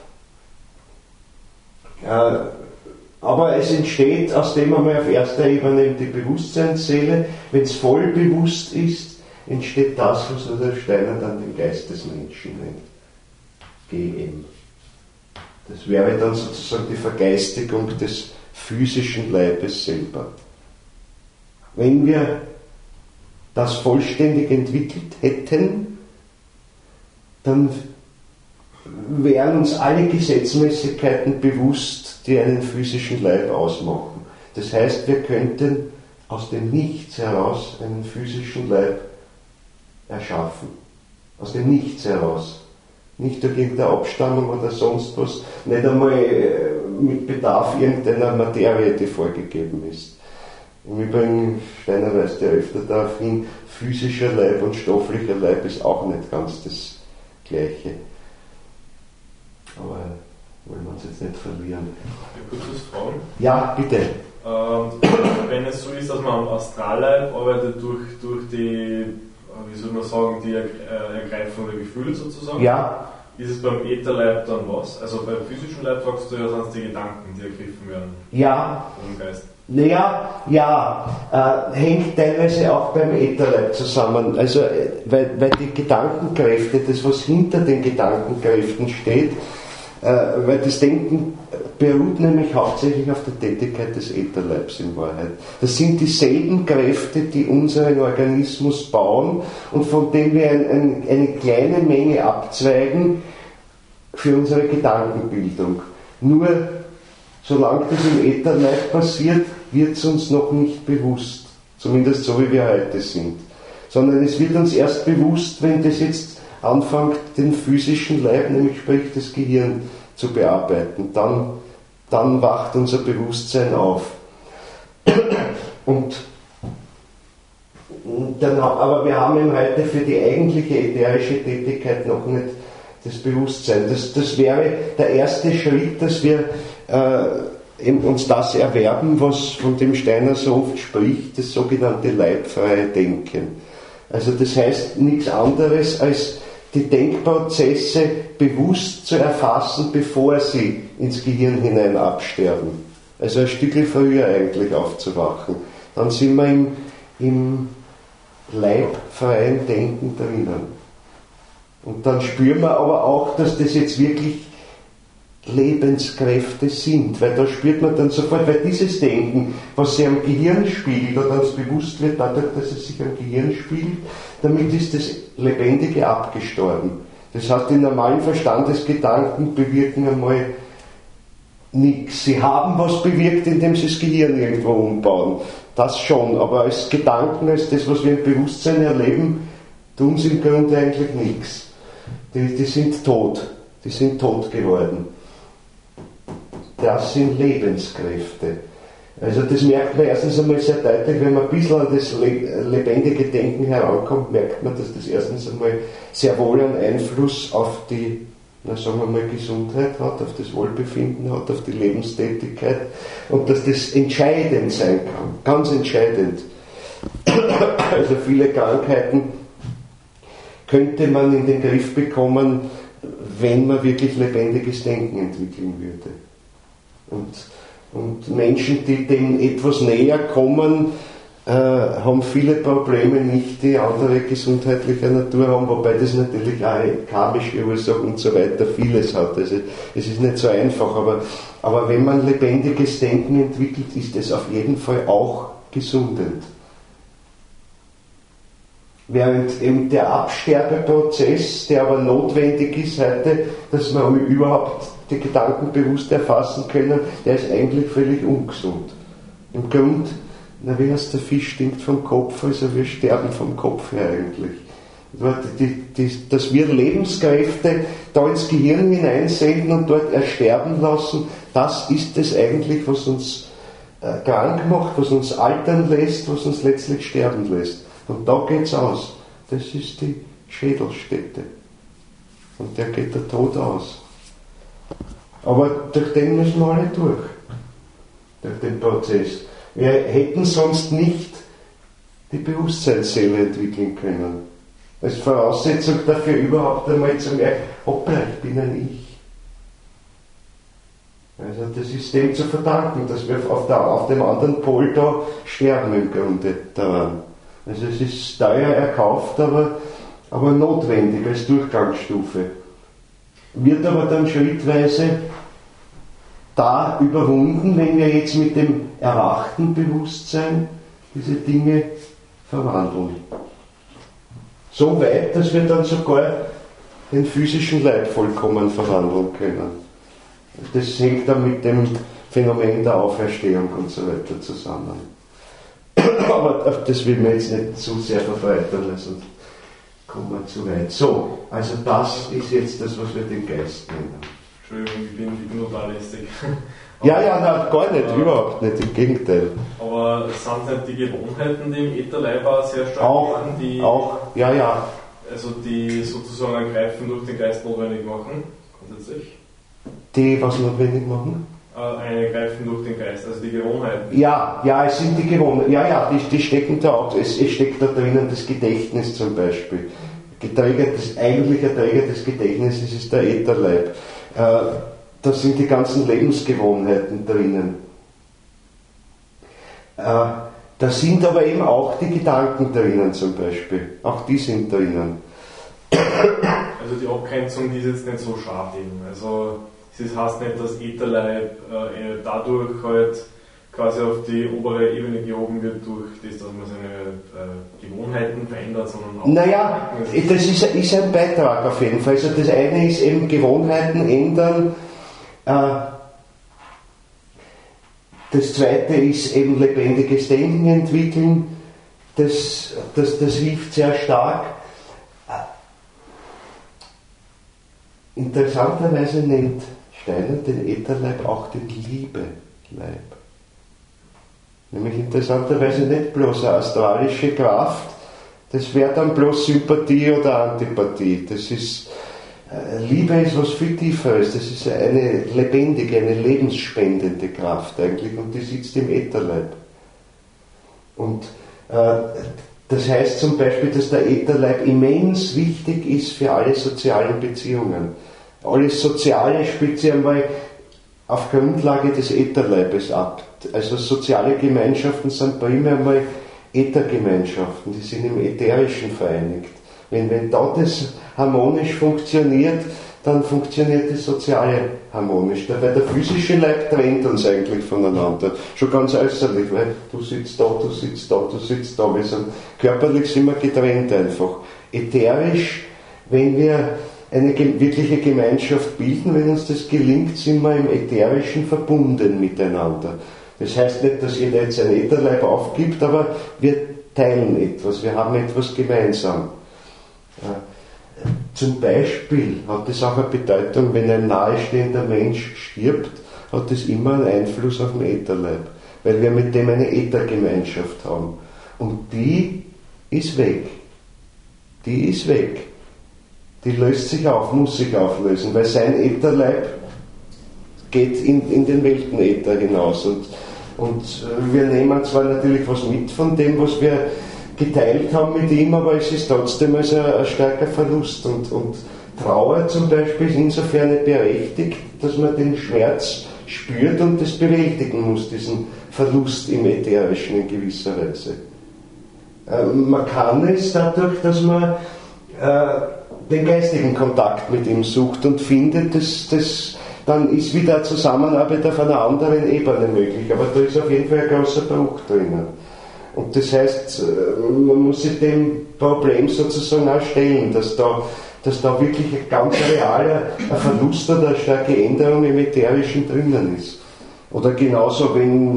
Aber es entsteht aus dem einmal auf erster Ebene die Bewusstseinsseele. Wenn es voll bewusst ist, entsteht das, was der Steiner dann den Geist des Menschen nennt. GM. Das wäre dann sozusagen die Vergeistigung des physischen Leibes selber. Wenn wir das vollständig entwickelt hätten, dann wären uns alle Gesetzmäßigkeiten bewusst, die einen physischen Leib ausmachen. Das heißt, wir könnten aus dem Nichts heraus einen physischen Leib erschaffen. Aus dem Nichts heraus. Nicht durch irgendeine Abstammung oder sonst was, nicht einmal mit Bedarf irgendeiner Materie, die vorgegeben ist. Im Übrigen, Steiner weist ja öfter darauf hin, physischer Leib und stofflicher Leib ist auch nicht ganz das Gleiche. Aber wollen wir uns jetzt nicht verlieren. Eine kurze Frage. Ja, bitte. Wenn es so ist, dass man am Astralleib arbeitet durch die, wie soll man sagen, die Ergreifung der Gefühle sozusagen, ja. Ist es beim Ätherleib dann was? Also beim physischen Leib sagst du ja, sind es die Gedanken, die ergriffen werden. Ja. Vom Geist. Naja, hängt teilweise auch beim Ätherleib zusammen. Also, weil die Gedankenkräfte, das was hinter den Gedankenkräften steht, weil das Denken beruht nämlich hauptsächlich auf der Tätigkeit des Ätherleibs in Wahrheit. Das sind dieselben Kräfte, die unseren Organismus bauen und von denen wir eine kleine Menge abzweigen für unsere Gedankenbildung. Nur solange das im Ätherleib passiert, wird es uns noch nicht bewusst. Zumindest so, wie wir heute sind. Sondern es wird uns erst bewusst, wenn das jetzt anfängt, den physischen Leib, nämlich sprich das Gehirn, zu bearbeiten. Dann wacht unser Bewusstsein auf. Aber wir haben eben heute für die eigentliche ätherische Tätigkeit noch nicht das Bewusstsein. Das wäre der erste Schritt, dass wir uns das erwerben, was von dem Steiner so oft spricht, das sogenannte leibfreie Denken. Also das heißt nichts anderes als die Denkprozesse bewusst zu erfassen, bevor sie ins Gehirn hinein absterben. Also ein Stückchen früher eigentlich aufzuwachen. Dann sind wir im leibfreien Denken drinnen. Und dann spüren wir aber auch, dass das jetzt wirklich Lebenskräfte sind, weil da spürt man dann sofort, weil dieses Denken, was sich am Gehirn spiegelt oder uns bewusst wird, dadurch, dass es sich am Gehirn spiegelt, damit ist das Lebendige abgestorben. Das heißt, die normalen Verstandesgedanken bewirken einmal nichts. Sie haben was bewirkt, indem sie das Gehirn irgendwo umbauen. Das schon, aber als Gedanken, als das, was wir im Bewusstsein erleben, tun sie im Grunde eigentlich nichts. Die sind tot. Die sind tot geworden. Das sind Lebenskräfte. Also das merkt man erstens einmal sehr deutlich, wenn man ein bisschen an das lebendige Denken herankommt, merkt man, dass das erstens einmal sehr wohl einen Einfluss auf die, sagen wir mal, Gesundheit hat, auf das Wohlbefinden hat, auf die Lebenstätigkeit und dass das entscheidend sein kann, ganz entscheidend. Also viele Krankheiten könnte man in den Griff bekommen, wenn man wirklich lebendiges Denken entwickeln würde. Und Menschen, die dem etwas näher kommen, haben viele Probleme nicht, die andere gesundheitlicher Natur haben, wobei das natürlich auch karmische Ursachen und so weiter vieles hat. Also es ist nicht so einfach, aber wenn man lebendiges Denken entwickelt, ist es auf jeden Fall auch gesundend. Während eben der Absterbeprozess, der aber notwendig ist heute, dass wir überhaupt die Gedanken bewusst erfassen können, der ist eigentlich völlig ungesund. Im Grund, wie heißt der Fisch stinkt vom Kopf, also wir sterben vom Kopf her eigentlich. Dass wir Lebenskräfte da ins Gehirn hineinsenden und dort ersterben lassen, das ist es eigentlich, was uns krank macht, was uns altern lässt, was uns letztlich sterben lässt. Und da geht's aus. Das ist die Schädelstätte. Und der geht der Tod aus. Aber durch den müssen wir alle durch. Durch den Prozess. Wir hätten sonst nicht die Bewusstseinsseele entwickeln können. Als Voraussetzung dafür überhaupt einmal zu merken, hoppla, ich bin ein Ich. Also das ist dem zu verdanken, dass wir auf dem anderen Pol da sterben im Grunde daran. Also es ist teuer erkauft, aber notwendig als Durchgangsstufe. Wird aber dann schrittweise da überwunden, wenn wir jetzt mit dem erwachten Bewusstsein diese Dinge verwandeln. So weit, dass wir dann sogar den physischen Leib vollkommen verwandeln können. Das hängt dann mit dem Phänomen der Auferstehung und so weiter zusammen. Aber das will man jetzt nicht zu sehr verbreitern, weil sonst kommen wir zu weit. So, also das ist jetzt das, was wir den Geist nennen. Entschuldigung, ich bin total lästig. Ja, gar nicht, überhaupt nicht, im Gegenteil. Aber sind nicht die Gewohnheiten, die im Ätherleib auch sehr stark werden, also die sozusagen ein Greifen durch den Geist notwendig machen, grundsätzlich? Die was notwendig machen? Ein Greifen durch den Geist, also die Gewohnheiten. Ja, es sind die Gewohnheiten. Die stecken da auch. Es steckt da drinnen das Gedächtnis zum Beispiel. Eigentlicher Träger des Gedächtnisses ist der Ätherleib. Da sind die ganzen Lebensgewohnheiten drinnen. Da sind aber eben auch die Gedanken drinnen zum Beispiel. Auch die sind drinnen. Also die Abgrenzung, die ist jetzt nicht so scharf eben. Also das heißt nicht, dass Ätherleib dadurch halt quasi auf die obere Ebene gehoben wird, durch das, dass man seine Gewohnheiten verändert, sondern auch... Naja, das ist ein Beitrag auf jeden Fall. Also das eine ist eben Gewohnheiten ändern. Das zweite ist eben lebendiges Denken entwickeln. Das hilft sehr stark. Interessanterweise nennt Steiner den Ätherleib auch den Liebeleib. Nämlich interessanterweise nicht bloß eine astralische Kraft, das wäre dann bloß Sympathie oder Antipathie. Das ist, Liebe ist was viel Tieferes, das ist eine lebendige, eine lebensspendende Kraft eigentlich und die sitzt im Ätherleib. Und das heißt zum Beispiel, dass der Ätherleib immens wichtig ist für alle sozialen Beziehungen. Alles Soziale spielt sich einmal auf Grundlage des Ätherleibes ab. Also soziale Gemeinschaften sind primär einmal Äthergemeinschaften, die sind im Ätherischen vereinigt. Wenn da das harmonisch funktioniert, dann funktioniert das Soziale harmonisch. Weil der physische Leib trennt uns eigentlich voneinander. Schon ganz äußerlich, weil du sitzt da, du sitzt da, du sitzt da. Wir sind, körperlich sind wir getrennt einfach. Ätherisch, wenn wir eine wirkliche Gemeinschaft bilden, wenn uns das gelingt, sind wir im Ätherischen verbunden miteinander. Das heißt nicht, dass jeder jetzt ein Ätherleib aufgibt, aber wir teilen etwas, wir haben etwas gemeinsam. Zum Beispiel hat es auch eine Bedeutung, wenn ein nahestehender Mensch stirbt, hat es immer einen Einfluss auf den Ätherleib, weil wir mit dem eine Äthergemeinschaft haben. Und die ist weg. Die ist weg. Die löst sich auf, muss sich auflösen, weil sein Ätherleib geht in den Weltenäther hinaus. Und wir nehmen zwar natürlich was mit von dem, was wir geteilt haben mit ihm, aber es ist trotzdem also ein starker Verlust. Und Trauer zum Beispiel ist insofern berechtigt, dass man den Schmerz spürt und das bewältigen muss, diesen Verlust im Ätherischen in gewisser Weise. Man kann es dadurch, dass man den geistigen Kontakt mit ihm sucht und findet, dann ist wieder eine Zusammenarbeit auf einer anderen Ebene möglich. Aber da ist auf jeden Fall ein großer Bruch drinnen. Und das heißt, man muss sich dem Problem sozusagen auch stellen, dass da wirklich ein ganz realer Verlust oder eine starke Änderung im Ätherischen drinnen ist. Oder genauso,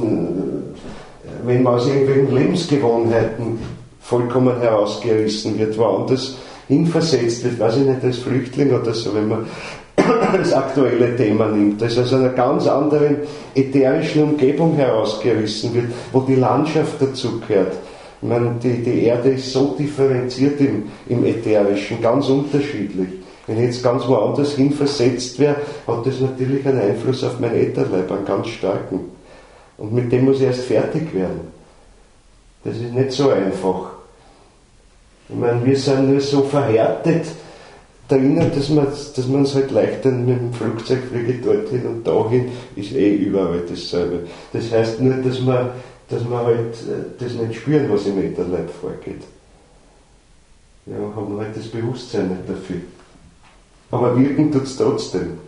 wenn man aus irgendwelchen Lebensgewohnheiten vollkommen herausgerissen wird, woanders hinversetzt wird, weiß ich nicht, als Flüchtling oder so, wenn man das aktuelle Thema nimmt, das aus einer ganz anderen ätherischen Umgebung herausgerissen wird, wo die Landschaft dazu gehört. Ich meine, die Erde ist so differenziert im Ätherischen, ganz unterschiedlich. Wenn ich jetzt ganz woanders hin versetzt wäre, hat das natürlich einen Einfluss auf mein Ätherleib, einen ganz starken. Und mit dem muss ich erst fertig werden. Das ist nicht so einfach. Ich meine, wir sind nur so verhärtet drinnen, dass man es halt leichter mit dem Flugzeug fliege dorthin und dahin, ist überall dasselbe. Das heißt nur, dass wir halt das nicht spüren, was im Ätherleib vorgeht. Ja, haben halt das Bewusstsein nicht dafür. Aber wirken tut es trotzdem.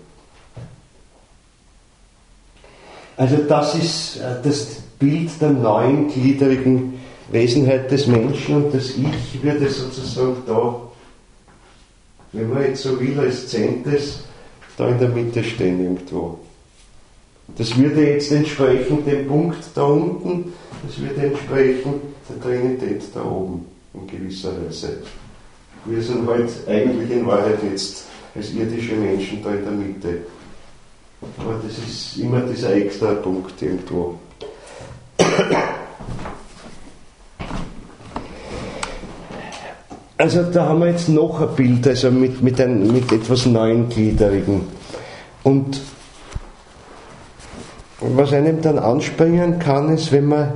Also das ist das Bild der neungliedrigen Wesenheit des Menschen und das Ich würde sozusagen da, wenn man jetzt so will, als Zentes da in der Mitte stehen irgendwo. Das würde jetzt entsprechen dem Punkt da unten, das würde entsprechen der Trinität da oben in gewisser Weise. Wir sind halt eigentlich in Wahrheit jetzt als irdische Menschen da in der Mitte. Aber das ist immer dieser extra Punkt irgendwo. Also da haben wir jetzt noch ein Bild, also mit etwas Neuengliederigen. Und was einem dann anspringen kann, ist, wenn man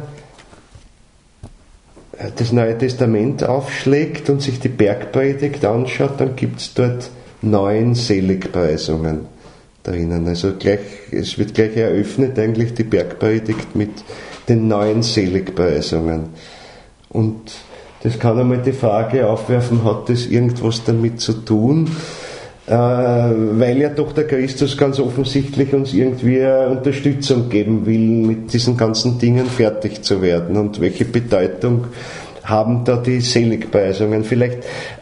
das Neue Testament aufschlägt und sich die Bergpredigt anschaut, dann gibt es dort 9 Seligpreisungen drinnen. Also es wird gleich eröffnet eigentlich die Bergpredigt mit den 9 Seligpreisungen. Und das kann einmal die Frage aufwerfen, hat das irgendwas damit zu tun? Weil ja doch der Christus ganz offensichtlich uns irgendwie Unterstützung geben will, mit diesen ganzen Dingen fertig zu werden. Und welche Bedeutung haben da die Seligpreisungen? Vielleicht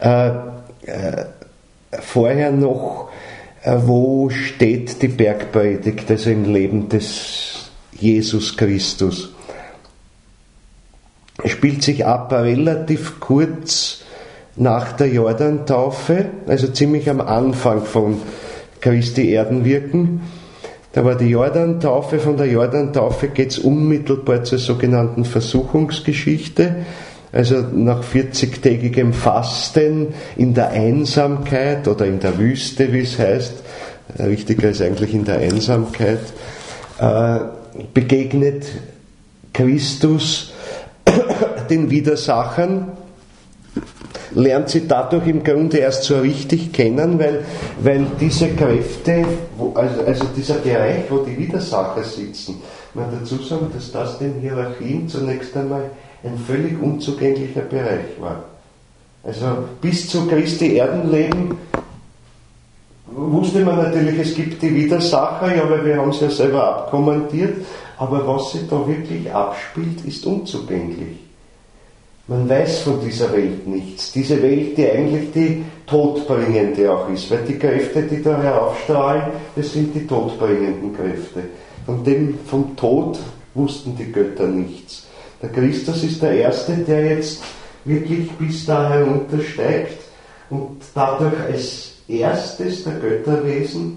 vorher noch, wo steht die Bergpredigt, also im Leben des Jesus Christus? Es spielt sich ab relativ kurz nach der Jordantaufe, also ziemlich am Anfang von Christi Erdenwirken. Da war die Jordantaufe, von der Jordantaufe geht es unmittelbar zur sogenannten Versuchungsgeschichte, also nach 40-tägigem Fasten in der Einsamkeit oder in der Wüste, wie es heißt, richtiger ist eigentlich in der Einsamkeit, begegnet Christus den Widersachern, lernt sie dadurch im Grunde erst so richtig kennen, weil diese Kräfte, also dieser Bereich, wo die Widersacher sitzen, man dazu sagen, dass das den Hierarchien zunächst einmal ein völlig unzugänglicher Bereich war. Also bis zu Christi Erdenleben wusste man natürlich, es gibt die Widersacher, ja, weil wir haben es ja selber abkommandiert, aber was sich da wirklich abspielt, ist unzugänglich. Man weiß von dieser Welt nichts. Diese Welt, die eigentlich die Todbringende auch ist, weil die Kräfte, die da heraufstrahlen, das sind die todbringenden Kräfte. Vom Tod wussten die Götter nichts. Der Christus ist der Erste, der jetzt wirklich bis da heruntersteigt und dadurch als erstes der Götterwesen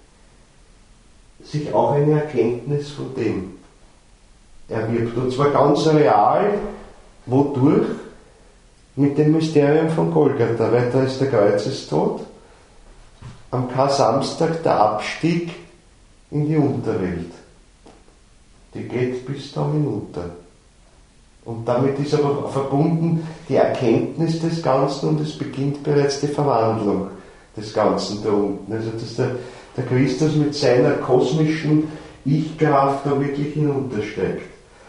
sich auch eine Erkenntnis von dem erwirbt. Und zwar ganz real. Wodurch? Mit dem Mysterium von Golgatha, weil da ist der Kreuzestod, am Kar-Samstag der Abstieg in die Unterwelt. Die geht bis da hinunter. Und damit ist aber verbunden die Erkenntnis des Ganzen und es beginnt bereits die Verwandlung des Ganzen da unten. Also dass der Christus mit seiner kosmischen Ich-Kraft da wirklich hinuntersteigt.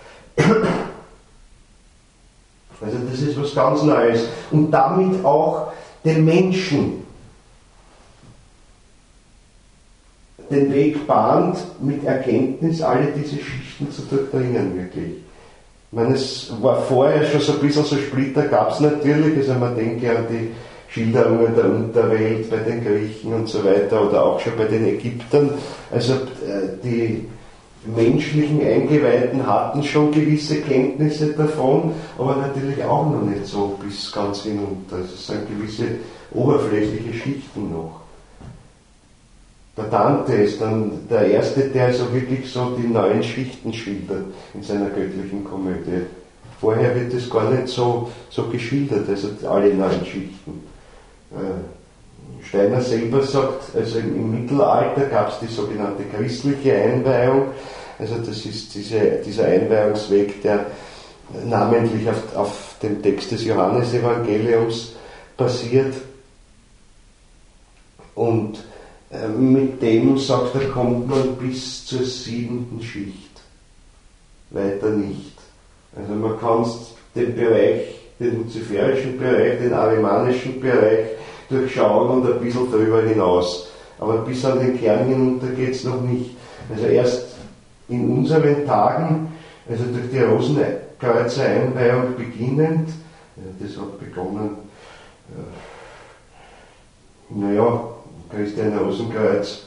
Also das ist was ganz Neues. Und damit auch den Menschen den Weg bahnt, mit Erkenntnis alle diese Schichten zu durchdringen wirklich. Ich meine, es war vorher schon so ein bisschen so Splitter, gab es natürlich, also man denke an die Schilderungen der Unterwelt bei den Griechen und so weiter oder auch schon bei den Ägyptern. Also die menschlichen Eingeweihten hatten schon gewisse Kenntnisse davon, aber natürlich auch noch nicht so bis ganz hinunter. Also es sind gewisse oberflächliche Schichten noch. Der Dante ist dann der Erste, der so wirklich so die 9 Schichten schildert in seiner göttlichen Komödie. Vorher wird das gar nicht so geschildert, also alle 9 Schichten. Steiner selber sagt, also im Mittelalter gab es die sogenannte christliche Einweihung, also das ist dieser Einweihungsweg, der namentlich auf dem Text des Johannesevangeliums basiert und mit dem, sagt er, kommt man bis zur 7. Schicht, weiter nicht. Also man kann den Bereich, den luziferischen Bereich, den arimanischen Bereich durchschauen und ein bisschen darüber hinaus. Aber bis an den Kern hinunter geht es noch nicht. Also erst in unseren Tagen, also durch die Rosenkreuzer-Einweihung beginnend, das hat begonnen, Christian Rosenkreuz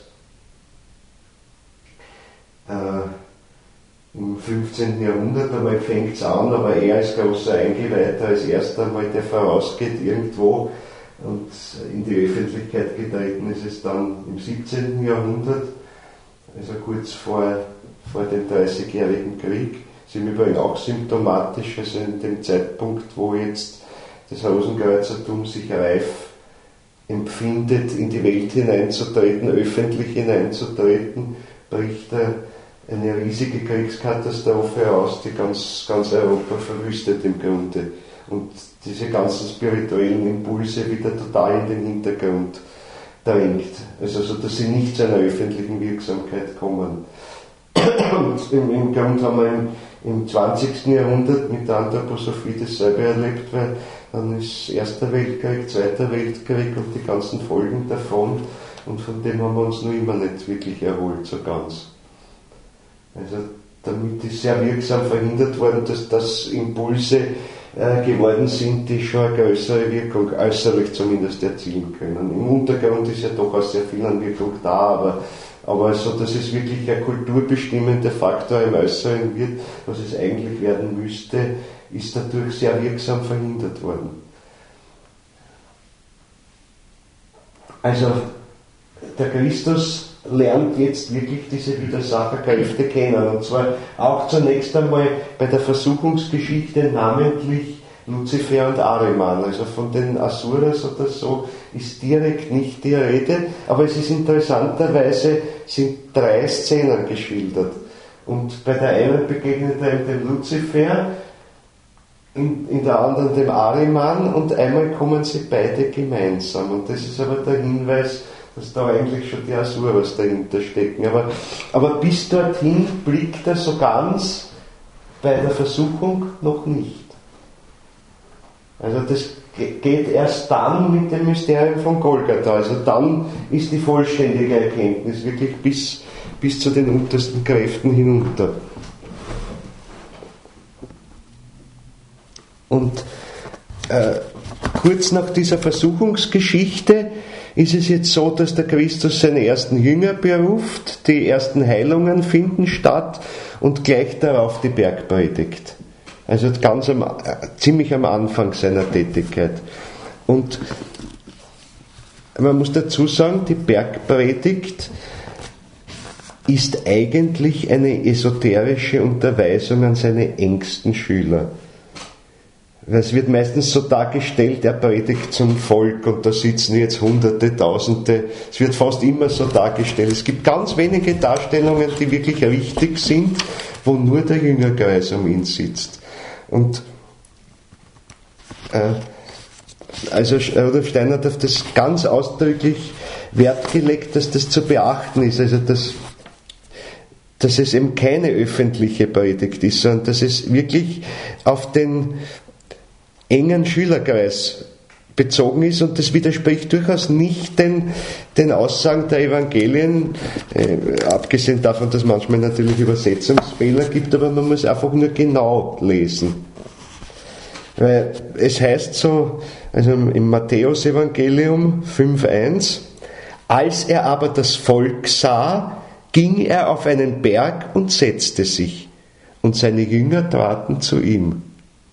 im 15. Jahrhundert einmal fängt es an, aber er als großer Eingeweihter, als erster einmal, der vorausgeht irgendwo, und in die Öffentlichkeit getreten ist es dann im 17. Jahrhundert, also kurz vor dem 30-jährigen Krieg. Ist im Übrigen auch symptomatisch, also in dem Zeitpunkt, wo jetzt das Rosenkreuzertum sich reif empfindet, in die Welt hineinzutreten, öffentlich hineinzutreten, bricht eine riesige Kriegskatastrophe aus, die ganz Europa verwüstet im Grunde und diese ganzen spirituellen Impulse wieder total in den Hintergrund drängt, also so, dass sie nicht zu einer öffentlichen Wirksamkeit kommen. Und im Grunde haben wir im 20. Jahrhundert mit der Anthroposophie dasselbe erlebt, weil dann ist Erster Weltkrieg, Zweiter Weltkrieg und die ganzen Folgen davon, und von dem haben wir uns noch immer nicht wirklich erholt, so ganz. Also damit ist sehr wirksam verhindert worden, dass das Impulse geworden sind, die schon eine größere Wirkung, äußerlich zumindest, erzielen können. Im Untergrund ist ja durchaus sehr viel an Wirkung da, aber so, dass es wirklich ein kulturbestimmender Faktor im Äußeren wird, was es eigentlich werden müsste, ist dadurch sehr wirksam verhindert worden. Also der Christus lernt jetzt wirklich diese Widersacherkräfte kennen, und zwar auch zunächst einmal bei der Versuchungsgeschichte, namentlich Luzifer und Ahriman, also von den Asuras oder so ist direkt nicht die Rede, aber es ist interessanterweise, sind 3 Szenen geschildert, und bei der einen begegnet er dem Luzifer, in der anderen dem Ahriman, und einmal kommen sie beide gemeinsam, und das ist aber der Hinweis, dass da eigentlich schon die Asuras dahinter stecken. Aber bis dorthin blickt er so ganz bei der Versuchung noch nicht. Also das geht erst dann mit dem Mysterium von Golgatha. Also dann ist die vollständige Erkenntnis wirklich bis zu den untersten Kräften hinunter. Und kurz nach dieser Versuchungsgeschichte ist es jetzt so, dass der Christus seine ersten Jünger beruft, die ersten Heilungen finden statt und gleich darauf die Bergpredigt. Also ziemlich am Anfang seiner Tätigkeit. Und man muss dazu sagen, die Bergpredigt ist eigentlich eine esoterische Unterweisung an seine engsten Schüler. Es wird meistens so dargestellt, er predigt zum Volk und da sitzen jetzt Hunderte, Tausende. Es wird fast immer so dargestellt. Es gibt ganz wenige Darstellungen, die wirklich richtig sind, wo nur der Jüngerkreis um ihn sitzt. Und also Rudolf Steiner hat auf das ganz ausdrücklich Wert gelegt, dass das zu beachten ist. Also dass es eben keine öffentliche Predigt ist, sondern dass es wirklich auf den engen Schülerkreis bezogen ist, und das widerspricht durchaus nicht den Aussagen der Evangelien, abgesehen davon, dass es manchmal natürlich Übersetzungsfehler gibt, aber man muss einfach nur genau lesen. Weil es heißt so, also im Matthäus-Evangelium 5,1, als er aber das Volk sah, ging er auf einen Berg und setzte sich, und seine Jünger traten zu ihm.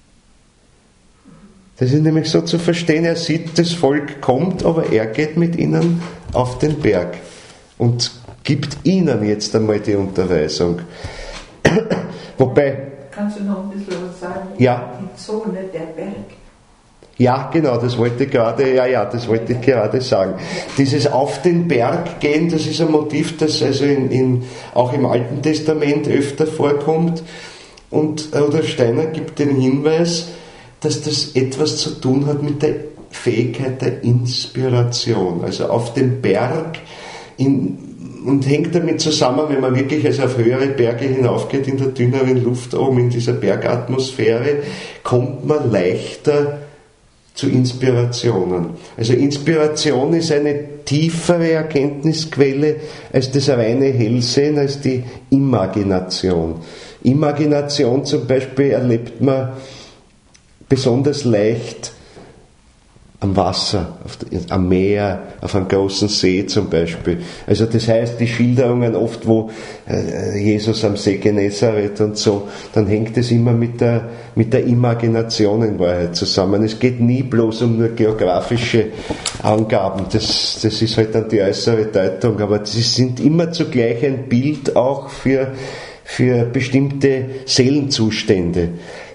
Das ist nämlich so zu verstehen, er sieht, das Volk kommt, aber er geht mit ihnen auf den Berg und gibt ihnen jetzt einmal die Unterweisung. Wobei... Kannst du noch ein bisschen was sagen? Ja. Die Zone der Berg. Ja, genau, das wollte ich gerade sagen. Dieses auf den Berg gehen, das ist ein Motiv, das also auch im Alten Testament öfter vorkommt, und Rudolf Steiner gibt den Hinweis, dass das etwas zu tun hat mit der Fähigkeit der Inspiration, also auf dem Berg, und hängt damit zusammen, wenn man wirklich also auf höhere Berge hinaufgeht, in der dünneren Luft oben, in dieser Bergatmosphäre, kommt man leichter zu Inspirationen. Also Inspiration ist eine tiefere Erkenntnisquelle als das reine Hellsehen, als die Imagination. Imagination zum Beispiel erlebt man besonders leicht am Wasser, am Meer, auf einem großen See zum Beispiel. Also das heißt, die Schilderungen oft, wo Jesus am See Genezareth und so, dann hängt es immer mit der Imagination in Wahrheit zusammen. Es geht nie bloß um nur geografische Angaben, das ist halt dann die äußere Deutung, aber sie sind immer zugleich ein Bild auch für bestimmte Seelenzustände.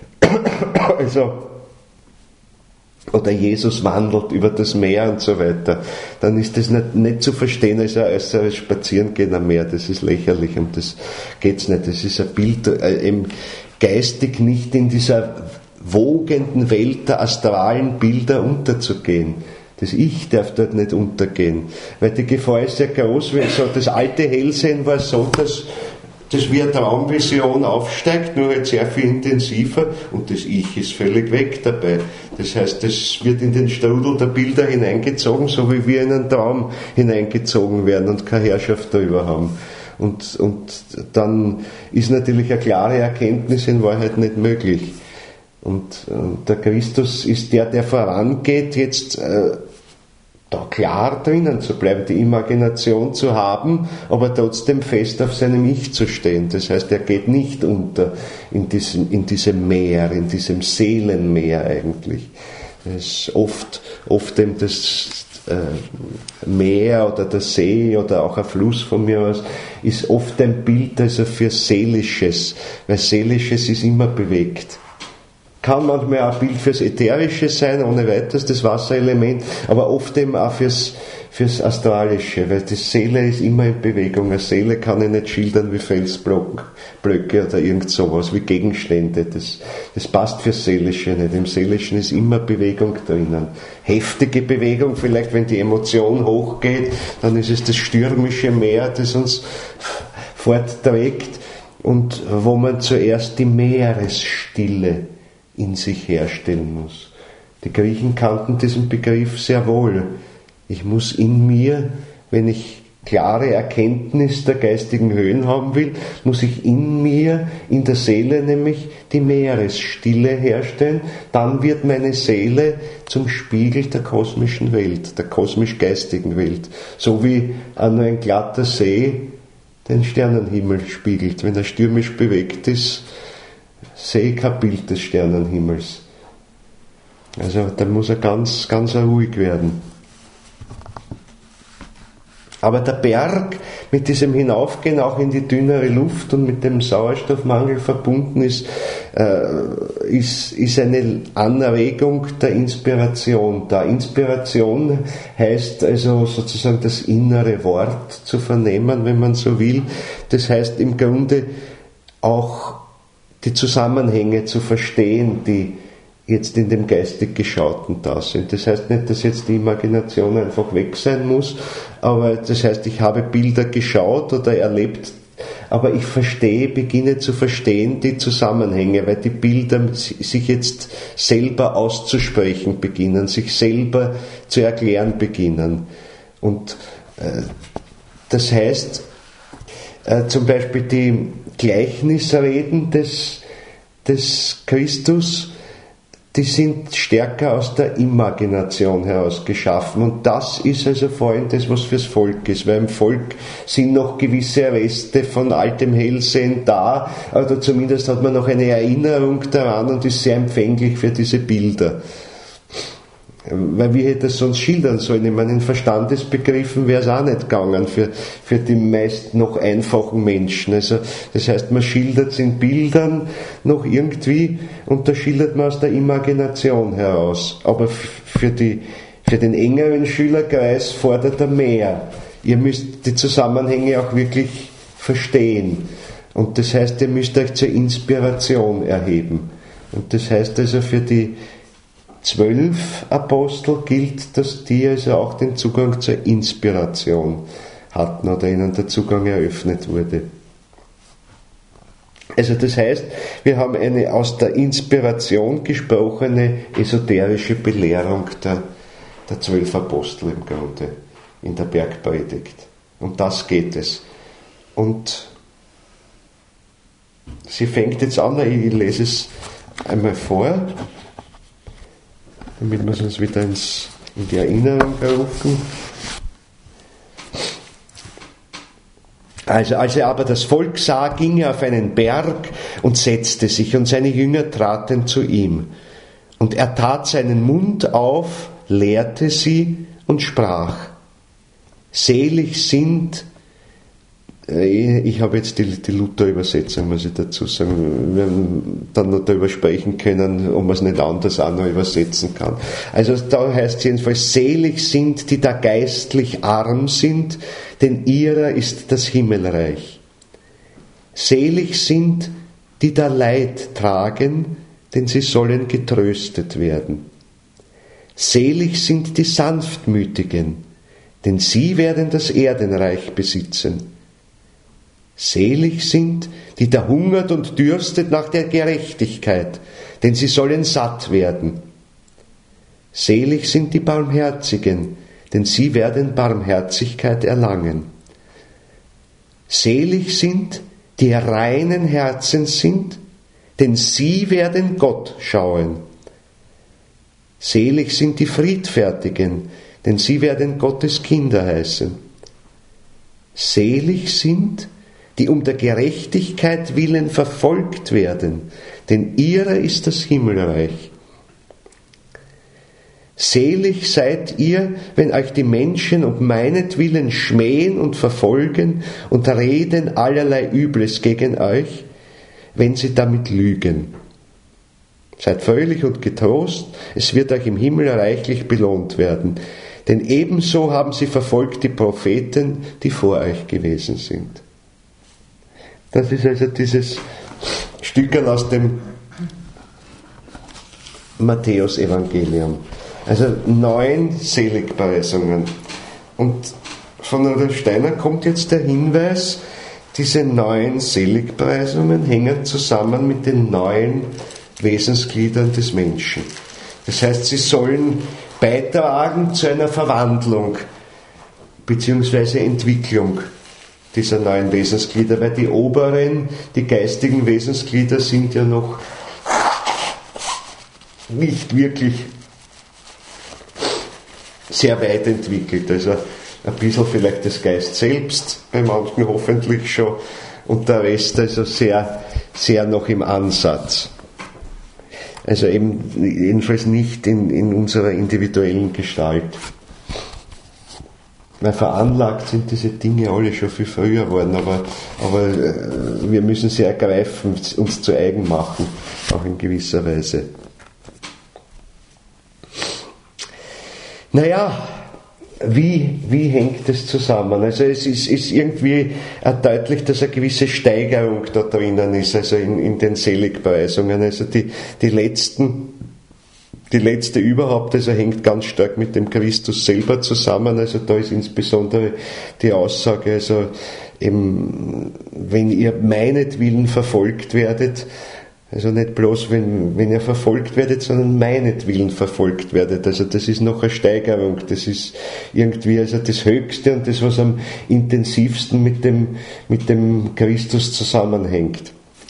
Also oder Jesus wandelt über das Meer und so weiter, dann ist das nicht zu verstehen als ein äußeres Spazierengehen am Meer. Das ist lächerlich und das geht's nicht. Das ist ein Bild, eben geistig nicht in dieser wogenden Welt der astralen Bilder unterzugehen. Das Ich darf dort nicht untergehen, weil die Gefahr ist sehr groß, weil so das alte Hellsehen war so, dass das wie eine Traumvision aufsteigt, nur halt sehr viel intensiver und das Ich ist völlig weg dabei. Das heißt, das wird in den Strudel der Bilder hineingezogen, so wie wir in einen Traum hineingezogen werden und keine Herrschaft darüber haben. Und dann ist natürlich eine klare Erkenntnis in Wahrheit nicht möglich. Und der Christus ist der vorangeht, jetzt da klar drinnen zu bleiben, die Imagination zu haben, aber trotzdem fest auf seinem Ich zu stehen. Das heißt, er geht nicht unter in diesem Meer, in diesem Seelenmeer eigentlich. Das ist oft eben das Meer oder der See oder auch ein Fluss von mir aus, ist oft ein Bild also für Seelisches, weil Seelisches ist immer bewegt. Kann manchmal auch ein Bild fürs Ätherische sein, ohne weiteres, das Wasserelement, aber oft eben auch fürs Astralische, weil die Seele ist immer in Bewegung. Eine Seele kann ich nicht schildern wie Felsblöcke oder irgend sowas, wie Gegenstände. Das passt fürs Seelische nicht. Im Seelischen ist immer Bewegung drinnen. Heftige Bewegung, vielleicht wenn die Emotion hochgeht, dann ist es das stürmische Meer, das uns fortträgt und wo man zuerst die Meeresstille in sich herstellen muss. Die Griechen kannten diesen Begriff sehr wohl. Ich muss in mir, wenn ich klare Erkenntnis der geistigen Höhen haben will, muss ich in mir, in der Seele nämlich die Meeresstille herstellen. Dann wird meine Seele zum Spiegel der kosmischen Welt, der kosmisch-geistigen Welt. So wie nur ein glatter See den Sternenhimmel spiegelt. Wenn er stürmisch bewegt ist, sehe ich kein Bild des Sternenhimmels. Also da muss er ganz, ganz ruhig werden. Aber der Berg mit diesem Hinaufgehen auch in die dünnere Luft und mit dem Sauerstoffmangel verbunden ist eine Anregung der Inspiration. Da Inspiration heißt also sozusagen das innere Wort zu vernehmen, wenn man so will. Das heißt im Grunde auch die Zusammenhänge zu verstehen, die jetzt in dem geistig Geschauten da sind. Das heißt nicht, dass jetzt die Imagination einfach weg sein muss, aber das heißt, ich habe Bilder geschaut oder erlebt, aber ich beginne zu verstehen die Zusammenhänge, weil die Bilder sich jetzt selber auszusprechen beginnen, sich selber zu erklären beginnen. Und das heißt, zum Beispiel die Gleichnisreden des Christus, die sind stärker aus der Imagination heraus geschaffen. Und das ist also vor allem das, was fürs Volk ist. Weil im Volk sind noch gewisse Reste von altem Hellsehen da, oder zumindest hat man noch eine Erinnerung daran und ist sehr empfänglich für diese Bilder. Weil wie hätte es sonst schildern sollen? Ich meine, in Verstandesbegriffen wäre es auch nicht gegangen für die meist noch einfachen Menschen. Also, das heißt, man schildert es in Bildern noch irgendwie und da schildert man aus der Imagination heraus. Aber für den engeren Schülerkreis fordert er mehr. Ihr müsst die Zusammenhänge auch wirklich verstehen. Und das heißt, ihr müsst euch zur Inspiration erheben. Und das heißt also für die 12 Apostel gilt, dass die also auch den Zugang zur Inspiration hatten oder ihnen der Zugang eröffnet wurde. Also das heißt, wir haben eine aus der Inspiration gesprochene esoterische Belehrung der 12 Apostel im Grunde in der Bergpredigt. Um das geht es. Und sie fängt jetzt an, ich lese es einmal vor, damit wir es uns wieder ins in die Erinnerung rufen. Als er aber das Volk sah, ging er auf einen Berg und setzte sich, und seine Jünger traten zu ihm. Und er tat seinen Mund auf, lehrte sie und sprach: Selig sind, ich habe jetzt die Luther-Übersetzung, muss ich dazu sagen, wir werden dann noch darüber sprechen können, ob man es nicht anders auch noch übersetzen kann. Also da heißt es jedenfalls: Selig sind, die da geistlich arm sind, denn ihrer ist das Himmelreich. Selig sind, die da Leid tragen, denn sie sollen getröstet werden. Selig sind die Sanftmütigen, denn sie werden das Erdenreich besitzen. Selig sind, die da hungert und dürstet nach der Gerechtigkeit, denn sie sollen satt werden. Selig sind die Barmherzigen, denn sie werden Barmherzigkeit erlangen. Selig sind, die reinen Herzens sind, denn sie werden Gott schauen. Selig sind die Friedfertigen, denn sie werden Gottes Kinder heißen. Selig sind, die um der Gerechtigkeit willen verfolgt werden, denn ihrer ist das Himmelreich. Selig seid ihr, wenn euch die Menschen um meinetwillen schmähen und verfolgen und reden allerlei Übles gegen euch, wenn sie damit lügen. Seid fröhlich und getrost, es wird euch im Himmel reichlich belohnt werden, denn ebenso haben sie verfolgt die Propheten, die vor euch gewesen sind. Das ist also dieses Stückerl aus dem Matthäus-Evangelium. Also 9 Seligpreisungen. Und von Rudolf Steiner kommt jetzt der Hinweis, diese 9 Seligpreisungen hängen zusammen mit den 9 Wesensgliedern des Menschen. Das heißt, sie sollen beitragen zu einer Verwandlung bzw. Entwicklung dieser 9 Wesensglieder, weil die oberen, die geistigen Wesensglieder sind ja noch nicht wirklich sehr weit entwickelt. Also ein bisschen vielleicht das Geist selbst, bei manchen hoffentlich schon, und der Rest also sehr, sehr noch im Ansatz. Also eben jedenfalls nicht in unserer individuellen Gestalt. Weil veranlagt sind diese Dinge alle schon viel früher geworden, aber wir müssen sie ergreifen, uns zu eigen machen, auch in gewisser Weise. Naja, wie hängt das zusammen? Also es ist irgendwie deutlich, dass eine gewisse Steigerung da drinnen ist, also in den Seligpreisungen. Also die letzte überhaupt, also hängt ganz stark mit dem Christus selber zusammen. Also da ist insbesondere die Aussage, also eben, wenn ihr meinetwillen verfolgt werdet, also nicht bloß, wenn ihr verfolgt werdet, sondern meinetwillen verfolgt werdet. Also das ist noch eine Steigerung. Das ist irgendwie also das Höchste und das, was am intensivsten mit dem Christus zusammenhängt.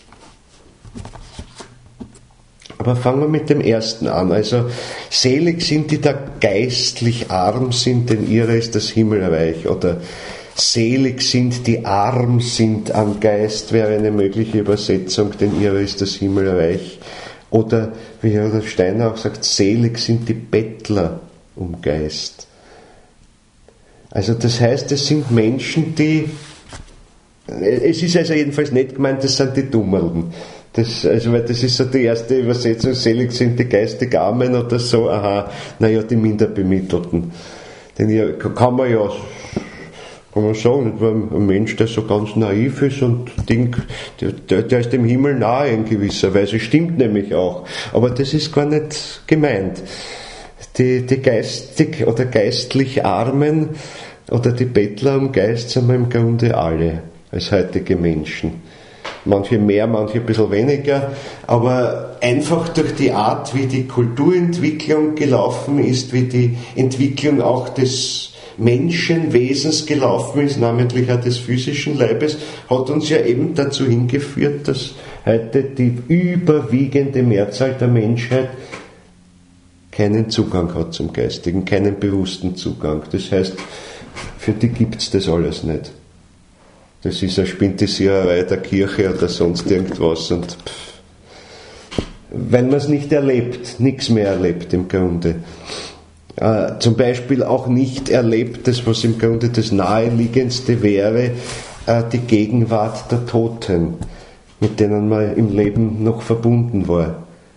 Aber fangen wir mit dem ersten an. Also selig sind, die da geistlich arm sind, denn ihrer ist das Himmelreich. Oder selig sind, die arm sind am Geist, wäre eine mögliche Übersetzung, denn ihrer ist das Himmelreich. Oder, wie Rudolf Steiner auch sagt, selig sind die Bettler um Geist. Also das heißt, es sind Menschen, es ist also jedenfalls nicht gemeint, das sind die Dummerln. Weil das ist so die erste Übersetzung, selig sind die geistig Armen oder so, die Minderbemittelten. Denn hier kann man sagen, ein Mensch, der so ganz naiv ist und denkt, der ist dem Himmel nahe in gewisser Weise, stimmt nämlich auch. Aber das ist gar nicht gemeint. Die geistig oder geistlich Armen oder die Bettler am Geist sind wir im Grunde alle als heutige Menschen. Manche mehr, manche ein bisschen weniger, aber einfach durch die Art, wie die Kulturentwicklung gelaufen ist, wie die Entwicklung auch des Menschenwesens gelaufen ist, namentlich auch des physischen Leibes, hat uns ja eben dazu hingeführt, dass heute die überwiegende Mehrzahl der Menschheit keinen Zugang hat zum Geistigen, keinen bewussten Zugang. Das heißt, für die gibt es das alles nicht. Das ist eine Spintisiererei der Kirche oder sonst irgendwas. Und weil man es nicht erlebt, nichts mehr erlebt im Grunde. Zum Beispiel auch nicht erlebt, das was im Grunde das Naheliegendste wäre, die Gegenwart der Toten, mit denen man im Leben noch verbunden war.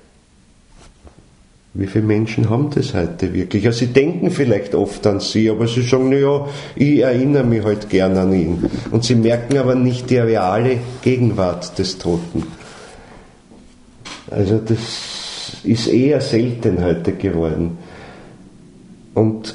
Wie viele Menschen haben das heute wirklich? Also sie denken vielleicht oft an sie, aber sie sagen, naja, ich erinnere mich halt gern an ihn. Und sie merken aber nicht die reale Gegenwart des Toten. Also das ist eher selten heute geworden. Und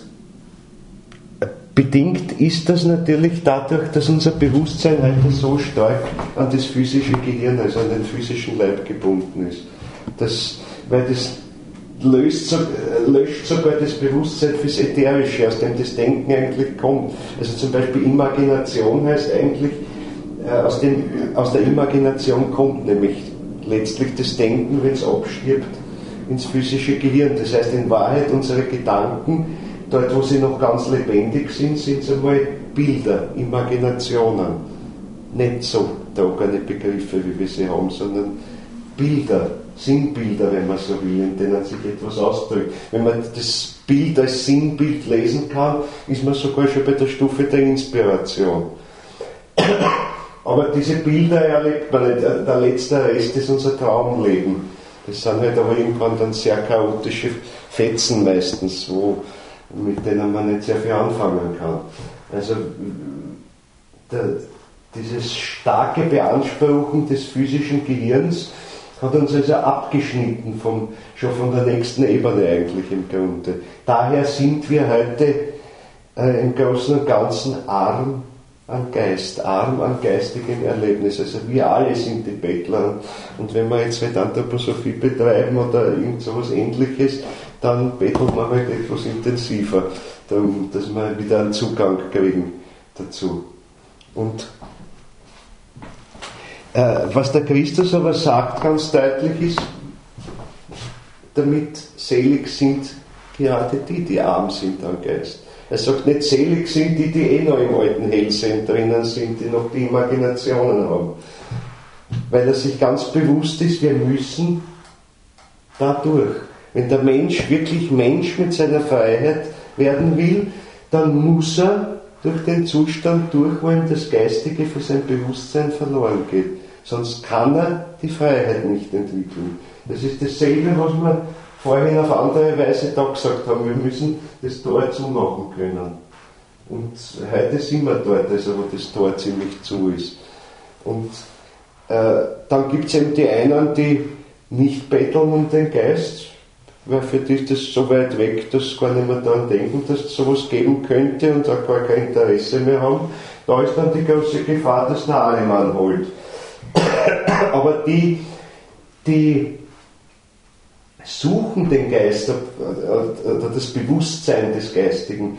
bedingt ist das natürlich dadurch, dass unser Bewusstsein heute so stark an das physische Gehirn, also an den physischen Leib gebunden ist. Weil das löscht sogar das Bewusstsein fürs Ätherische, aus dem das Denken eigentlich kommt. Also zum Beispiel Imagination heißt eigentlich, aus der Imagination kommt nämlich letztlich das Denken, wenn es abstirbt, ins physische Gehirn. Das heißt, in Wahrheit unsere Gedanken, dort wo sie noch ganz lebendig sind, sind es einmal Bilder, Imaginationen. Nicht so trockene Begriffe, wie wir sie haben, sondern Bilder, Sinnbilder, wenn man so will, in denen sich etwas ausdrückt. Wenn man das Bild als Sinnbild lesen kann, ist man sogar schon bei der Stufe der Inspiration. Aber diese Bilder erlebt man nicht. Der letzte Rest ist unser Traumleben. Das sind halt aber irgendwann dann sehr chaotische Fetzen meistens, mit denen man nicht sehr viel anfangen kann. Also dieses starke Beanspruchen des physischen Gehirns hat uns also abgeschnitten schon von der nächsten Ebene eigentlich im Grunde. Daher sind wir heute im Großen und Ganzen arm an Geist, arm an geistigen Erlebnis. Also wir alle sind die Bettler. Und wenn wir jetzt halt Anthroposophie betreiben oder irgend so was Ähnliches, dann bettelt man halt etwas intensiver, dass wir wieder einen Zugang kriegen dazu. Und was der Christus aber sagt ganz deutlich ist, damit selig sind gerade die arm sind am Geist. Er sagt nicht, selig sind die noch im alten Hellsinn drinnen sind, die noch die Imaginationen haben. Weil er sich ganz bewusst ist, wir müssen dadurch. Wenn der Mensch wirklich Mensch mit seiner Freiheit werden will, dann muss er durch den Zustand durch, wo ihm das Geistige für sein Bewusstsein verloren geht. Sonst kann er die Freiheit nicht entwickeln. Das ist dasselbe, was wir vorhin auf andere Weise da gesagt haben. Wir müssen das Tor zumachen können. Und heute sind wir dort, also wo das Tor ziemlich zu ist. Und dann gibt es eben die einen, die nicht betteln um den Geist, weil für die ist das so weit weg, dass sie gar nicht mehr daran denken, dass es sowas geben könnte und auch gar kein Interesse mehr haben. Da ist dann die große Gefahr, dass der Alemann holt. Aber die suchen den Geist oder das Bewusstsein des Geistigen,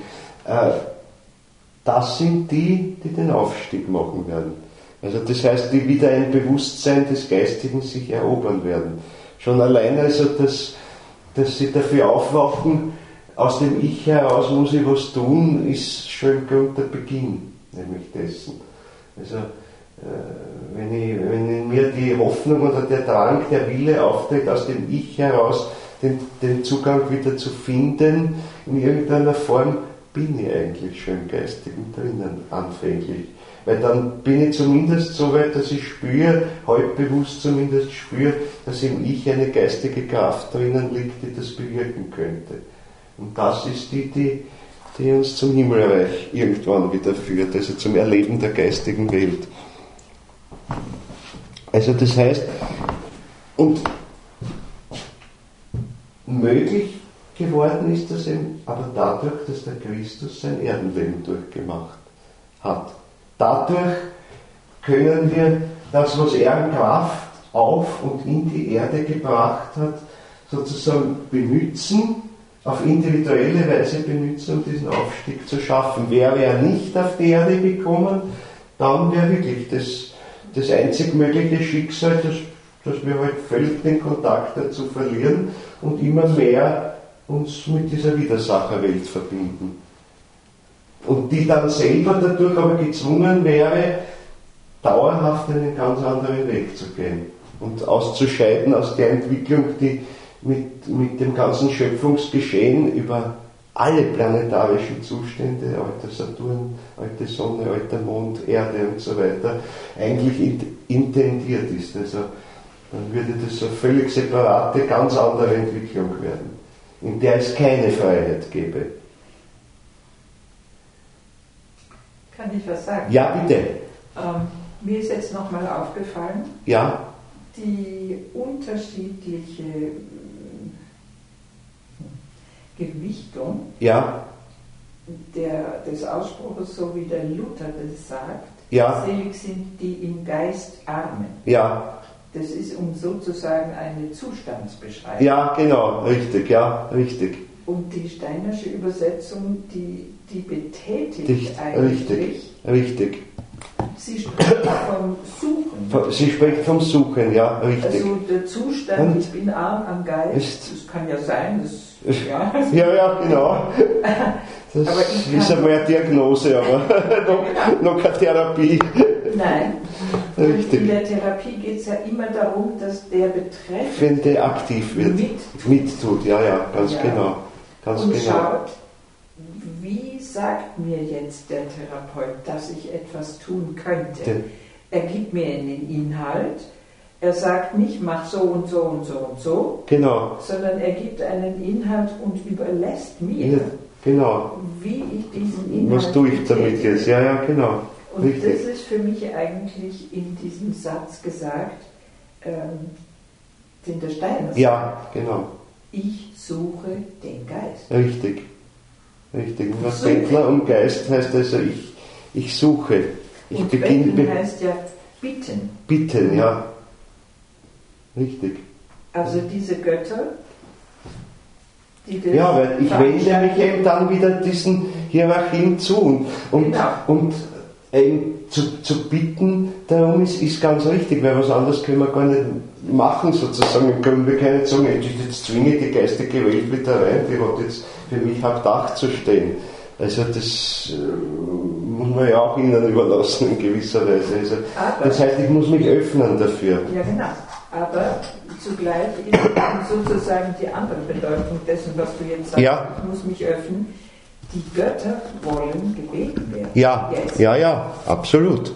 das sind die den Aufstieg machen werden. Also das heißt, die wieder ein Bewusstsein des Geistigen sich erobern werden. Schon allein also, dass sie dafür aufwachen, aus dem Ich heraus muss ich was tun, ist schon im Grunde der Beginn, nämlich dessen. Also wenn in mir die Hoffnung oder der Drang, der Wille auftritt, aus dem Ich heraus den Zugang wieder zu finden, in irgendeiner Form, bin ich eigentlich schon im Geistigen drinnen, anfänglich. Weil dann bin ich zumindest so weit, dass ich spüre, halbbewusst zumindest spüre, dass im Ich eine geistige Kraft drinnen liegt, die das bewirken könnte. Und das ist die uns zum Himmelreich irgendwann wieder führt, also zum Erleben der geistigen Welt. Also das heißt, und möglich geworden ist das eben, aber dadurch, dass der Christus sein Erdenleben durchgemacht hat. Dadurch können wir das, was er an Kraft auf und in die Erde gebracht hat, sozusagen benützen, auf individuelle Weise benützen, um diesen Aufstieg zu schaffen. Wäre er nicht auf die Erde gekommen, dann wäre wirklich das einzig mögliche Schicksal, dass wir halt völlig den Kontakt dazu verlieren und immer mehr uns mit dieser Widersacherwelt verbinden. Und die dann selber dadurch aber gezwungen wäre, dauerhaft einen ganz anderen Weg zu gehen und auszuscheiden aus der Entwicklung, die mit dem ganzen Schöpfungsgeschehen über alle planetarischen Zustände, alter Saturn, alte Sonne, alter Mond, Erde und so weiter, eigentlich intendiert ist. Also dann würde das so eine völlig separate, ganz andere Entwicklung werden, in der es keine Freiheit gäbe. Kann ich was sagen? Ja, bitte. Mir ist jetzt nochmal aufgefallen, ja, die unterschiedliche Gewichtung des Ausspruchs, so wie der Luther das sagt, selig sind die im Geist Armen. Ja. Das ist sozusagen eine Zustandsbeschreibung. Ja, genau, richtig, ja, richtig. Und die Steinersche Übersetzung, die betätigt eigentlich. Richtig. Sie spricht vom Suchen. Sie spricht vom Suchen, ja, richtig. Also der Zustand, ich bin arm am Geist, das kann ja sein, ja, genau. Das ist einmal eine Diagnose, aber noch keine Therapie. Nein. Richtig. In der Therapie geht es ja immer darum, dass der Betreffende aktiv wird, mittut, ganz genau. Und schaut, wie sagt mir jetzt der Therapeut, dass ich etwas tun könnte? Er gibt mir einen Inhalt, er sagt nicht, mach so und so und so und so, genau, sondern er gibt einen Inhalt und überlässt mir, wie ich diesen Inhalt was tue ich damit jetzt? Ja, genau. Und richtig. Das ist für mich eigentlich in diesem Satz gesagt, den der Steiner sagt. Ja, genau. Ich suche den Geist. Richtig. Und was Bentler um Geist heißt also, ich suche. Und betten heißt ja bitten. Bitten, ja. Richtig. Also diese Götter, die das weil ich wende mich eben dann wieder diesen Hierarchien zu. Und eben zu bitten, darum ist ganz richtig, weil was anderes können wir gar nicht machen, sozusagen. Können wir nicht sagen, jetzt zwinge die geistige Welt wieder rein, die hat jetzt für mich auf Dach zu stehen. Also das muss man ja auch ihnen überlassen in gewisser Weise. Also, das heißt, ich muss mich öffnen dafür. Ja, genau. Aber zugleich ist sozusagen die andere Bedeutung dessen, was du jetzt sagst, ich muss mich öffnen. Die Götter wollen gebeten werden. Ja, absolut.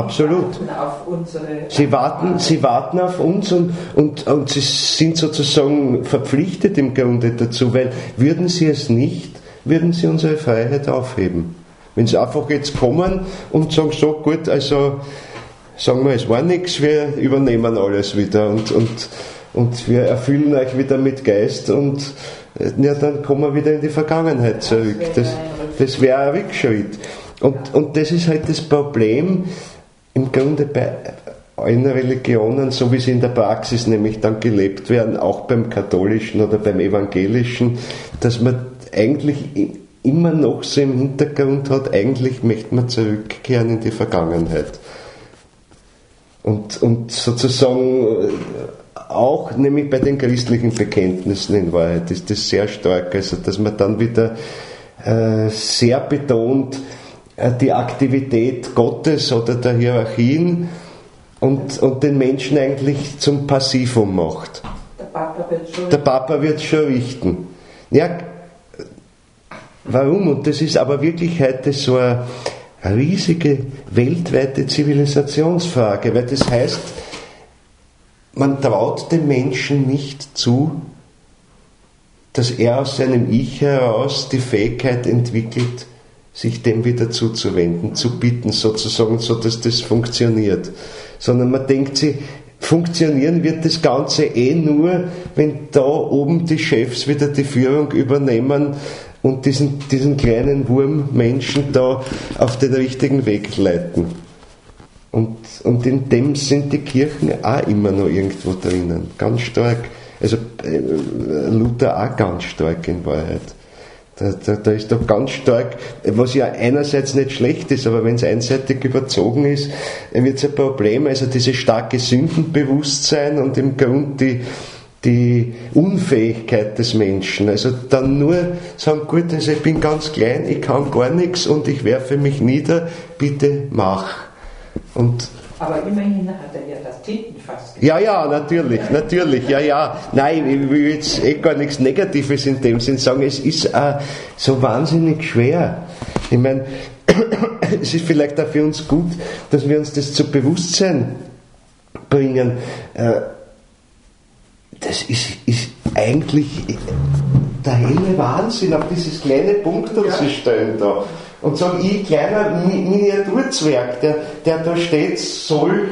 Sie warten auf uns und sie sind sozusagen verpflichtet im Grunde dazu, weil würden sie es nicht, würden sie unsere Freiheit aufheben. Wenn sie einfach jetzt kommen und sagen, so gut, also sagen wir, es war nichts, wir übernehmen alles wieder und wir erfüllen euch wieder mit Geist und dann kommen wir wieder in die Vergangenheit zurück. Das wäre ein Rückschritt. Und das ist halt das Problem im Grunde bei allen Religionen, so wie sie in der Praxis nämlich dann gelebt werden, auch beim Katholischen oder beim Evangelischen, dass man eigentlich immer noch so im Hintergrund hat, eigentlich möchte man zurückkehren in die Vergangenheit. Und sozusagen auch, nämlich bei den christlichen Bekenntnissen in Wahrheit, ist das sehr stark, also dass man dann wieder sehr betont die Aktivität Gottes oder der Hierarchien und den Menschen eigentlich zum Passivum macht. Der Papa wird schon richten. Ja, warum? Und das ist aber wirklich heute so eine riesige weltweite Zivilisationsfrage, weil das heißt, man traut dem Menschen nicht zu, dass er aus seinem Ich heraus die Fähigkeit entwickelt, sich dem wieder zuzuwenden, zu bitten sozusagen, so dass das funktioniert. Sondern man denkt sich, funktionieren wird das Ganze nur, wenn da oben die Chefs wieder die Führung übernehmen und diesen kleinen Wurmmenschen da auf den richtigen Weg leiten. Und in dem sind die Kirchen auch immer noch irgendwo drinnen, ganz stark. Also Luther auch ganz stark in Wahrheit. Da ist doch ganz stark, was ja einerseits nicht schlecht ist, aber wenn es einseitig überzogen ist, wird es ein Problem. Also dieses starke Sündenbewusstsein und im Grund die Unfähigkeit des Menschen. Also dann nur sagen, gut, also ich bin ganz klein, ich kann gar nichts und ich werfe mich nieder, bitte mach. Aber immerhin hat er ja das Tintenfass gemacht. Ja, natürlich, ja. Nein, ich will jetzt gar nichts Negatives in dem Sinn sagen, es ist so wahnsinnig schwer. Ich meine, es ist vielleicht auch für uns gut, dass wir uns das zu Bewusstsein bringen. Das ist eigentlich der helle Wahnsinn, auf dieses kleine Punkt, das sie stellen da. Und sagen, ich, kleiner Miniaturzwerg, der da steht, soll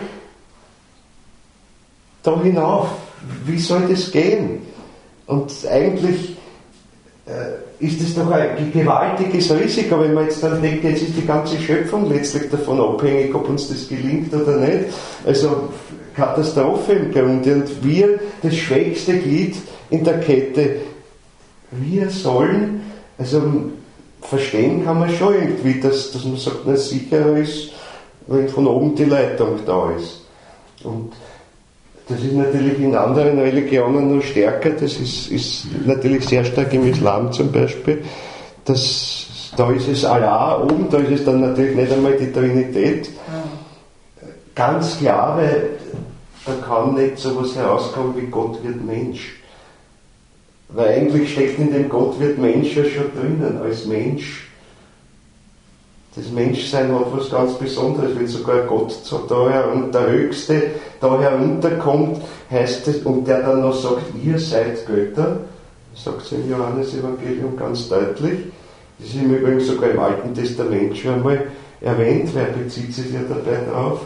da hinauf. Wie soll das gehen? Und eigentlich ist das doch ein gewaltiges Risiko, wenn man jetzt dann denkt, jetzt ist die ganze Schöpfung letztlich davon abhängig, ob uns das gelingt oder nicht. Also Katastrophe im Grunde. Und wir, das schwächste Glied in der Kette, wir sollen, also verstehen kann man schon irgendwie, dass man sagt, na, sicherer ist, wenn von oben die Leitung da ist. Und das ist natürlich in anderen Religionen noch stärker, das ist natürlich sehr stark im Islam zum Beispiel, da ist es Allah oben, da ist es dann natürlich nicht einmal die Trinität. Ganz klar, weil da kann nicht so etwas herauskommen wie Gott wird Mensch. Weil eigentlich steckt in dem Gott wird Mensch ja schon drinnen, als Mensch. Das Menschsein hat was ganz Besonderes, wenn sogar Gott der Höchste da herunterkommt, heißt es, und der dann noch sagt, ihr seid Götter, sagt es im Johannesevangelium ganz deutlich. Das ist im Übrigen sogar im Alten Testament schon einmal erwähnt, wer bezieht sich ja dabei drauf.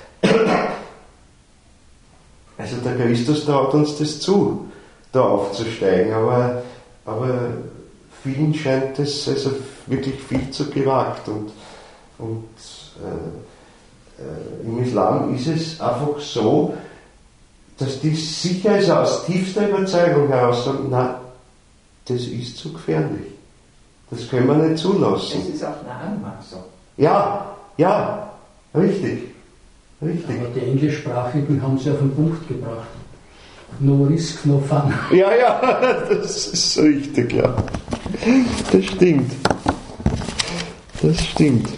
Also der Christus traut uns das zu, da aufzusteigen, aber vielen scheint es also wirklich viel zu gewagt und im Islam ist es einfach so, dass die sicher also aus tiefster Überzeugung heraus sagen, na, das ist zu gefährlich. Das können wir nicht zulassen. Das ist auch eine Anmaßung. Ja, richtig. Aber die Englischsprachigen haben sie auf den Punkt gebracht. No risk, no fun. Ja, das ist richtig, ja. Das stimmt.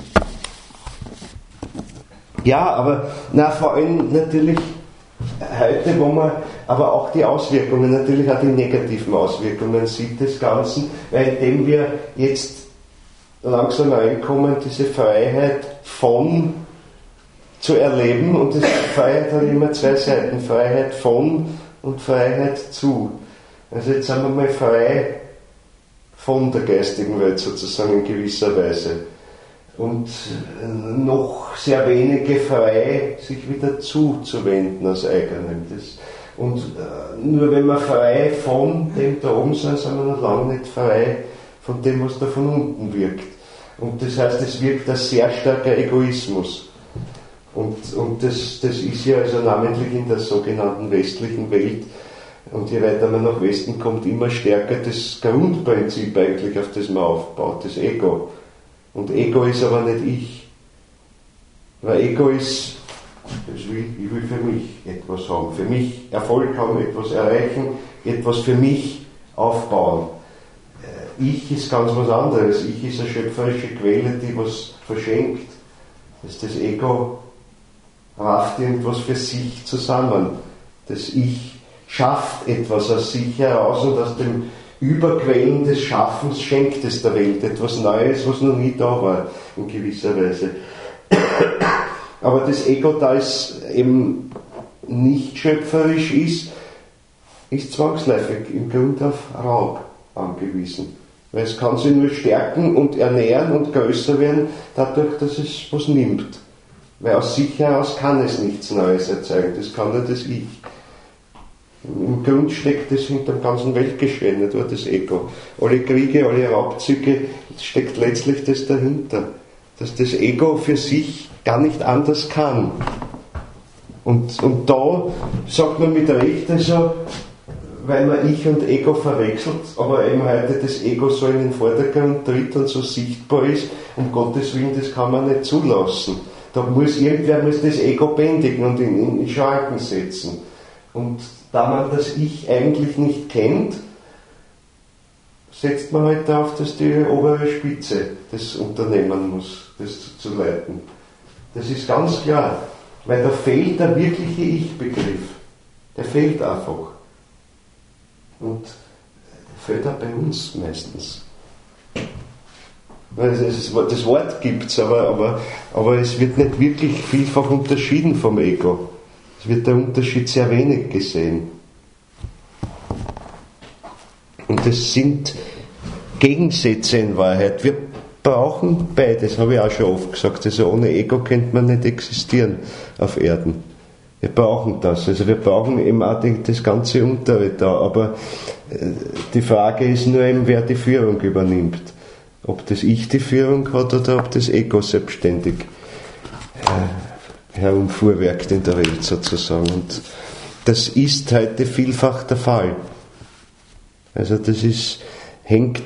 Ja, aber vor allem natürlich heute, wo man aber auch die Auswirkungen, natürlich auch die negativen Auswirkungen sieht des Ganzen, weil indem wir jetzt langsam reinkommen, diese Freiheit von zu erleben, und das Freiheit hat immer zwei Seiten, Freiheit von und Freiheit zu. Also jetzt sind wir mal frei von der geistigen Welt sozusagen in gewisser Weise und noch sehr wenige frei, sich wieder zuzuwenden aus eigenem. Und nur wenn wir frei von dem da oben sind, sind wir noch lange nicht frei von dem, was da von unten wirkt. Und das heißt, es wirkt ein sehr starker Egoismus. Und das ist ja also namentlich in der sogenannten westlichen Welt, und je weiter man nach Westen kommt, immer stärker das Grundprinzip eigentlich, auf das man aufbaut, das Ego. Und Ego ist aber nicht ich. Weil Ego ist, ich will für mich etwas haben, für mich Erfolg haben, etwas erreichen, etwas für mich aufbauen. Ich ist ganz was anderes. Ich ist eine schöpferische Quelle, die was verschenkt. Das Ego rafft irgendwas für sich zusammen. Das Ich schafft etwas aus sich heraus, und aus dem Überquellen des Schaffens schenkt es der Welt etwas Neues, was noch nie da war, in gewisser Weise. Aber das Ego, da es eben nicht schöpferisch ist zwangsläufig im Grunde auf Raub angewiesen. Weil es kann sich nur stärken und ernähren und größer werden, dadurch, dass es was nimmt. Weil aus sich heraus kann es nichts Neues erzeugen, das kann nur das Ich. Im Grund steckt das hinter dem ganzen Weltgeschehen, nicht nur das Ego. Alle Kriege, alle Raubzüge, steckt letztlich das dahinter. Dass das Ego für sich gar nicht anders kann. Und da sagt man mit Recht, also, weil man Ich und Ego verwechselt, aber eben heute das Ego so in den Vordergrund tritt und so sichtbar ist, um Gottes Willen, das kann man nicht zulassen. Da muss irgendwer das Ego bändigen und in Schranken setzen. Und da man das Ich eigentlich nicht kennt, setzt man halt darauf, dass die obere Spitze das unternehmen muss, das zu leiten. Das ist ganz klar, weil da fehlt der wirkliche Ich-Begriff. Der fehlt einfach. Und der fehlt auch bei uns meistens. Das Wort gibt es, aber es wird nicht wirklich vielfach unterschieden vom Ego. Es wird der Unterschied sehr wenig gesehen. Und das sind Gegensätze in Wahrheit. Wir brauchen beides, habe ich auch schon oft gesagt. Also ohne Ego könnte man nicht existieren auf Erden. Wir brauchen das. Also wir brauchen eben auch das ganze Untere da. Aber die Frage ist nur eben, wer die Führung übernimmt. Ob das Ich die Führung hat oder ob das Ego selbstständig herumfuhrwerkt in der Welt sozusagen. Und das ist heute vielfach der Fall. Also das hängt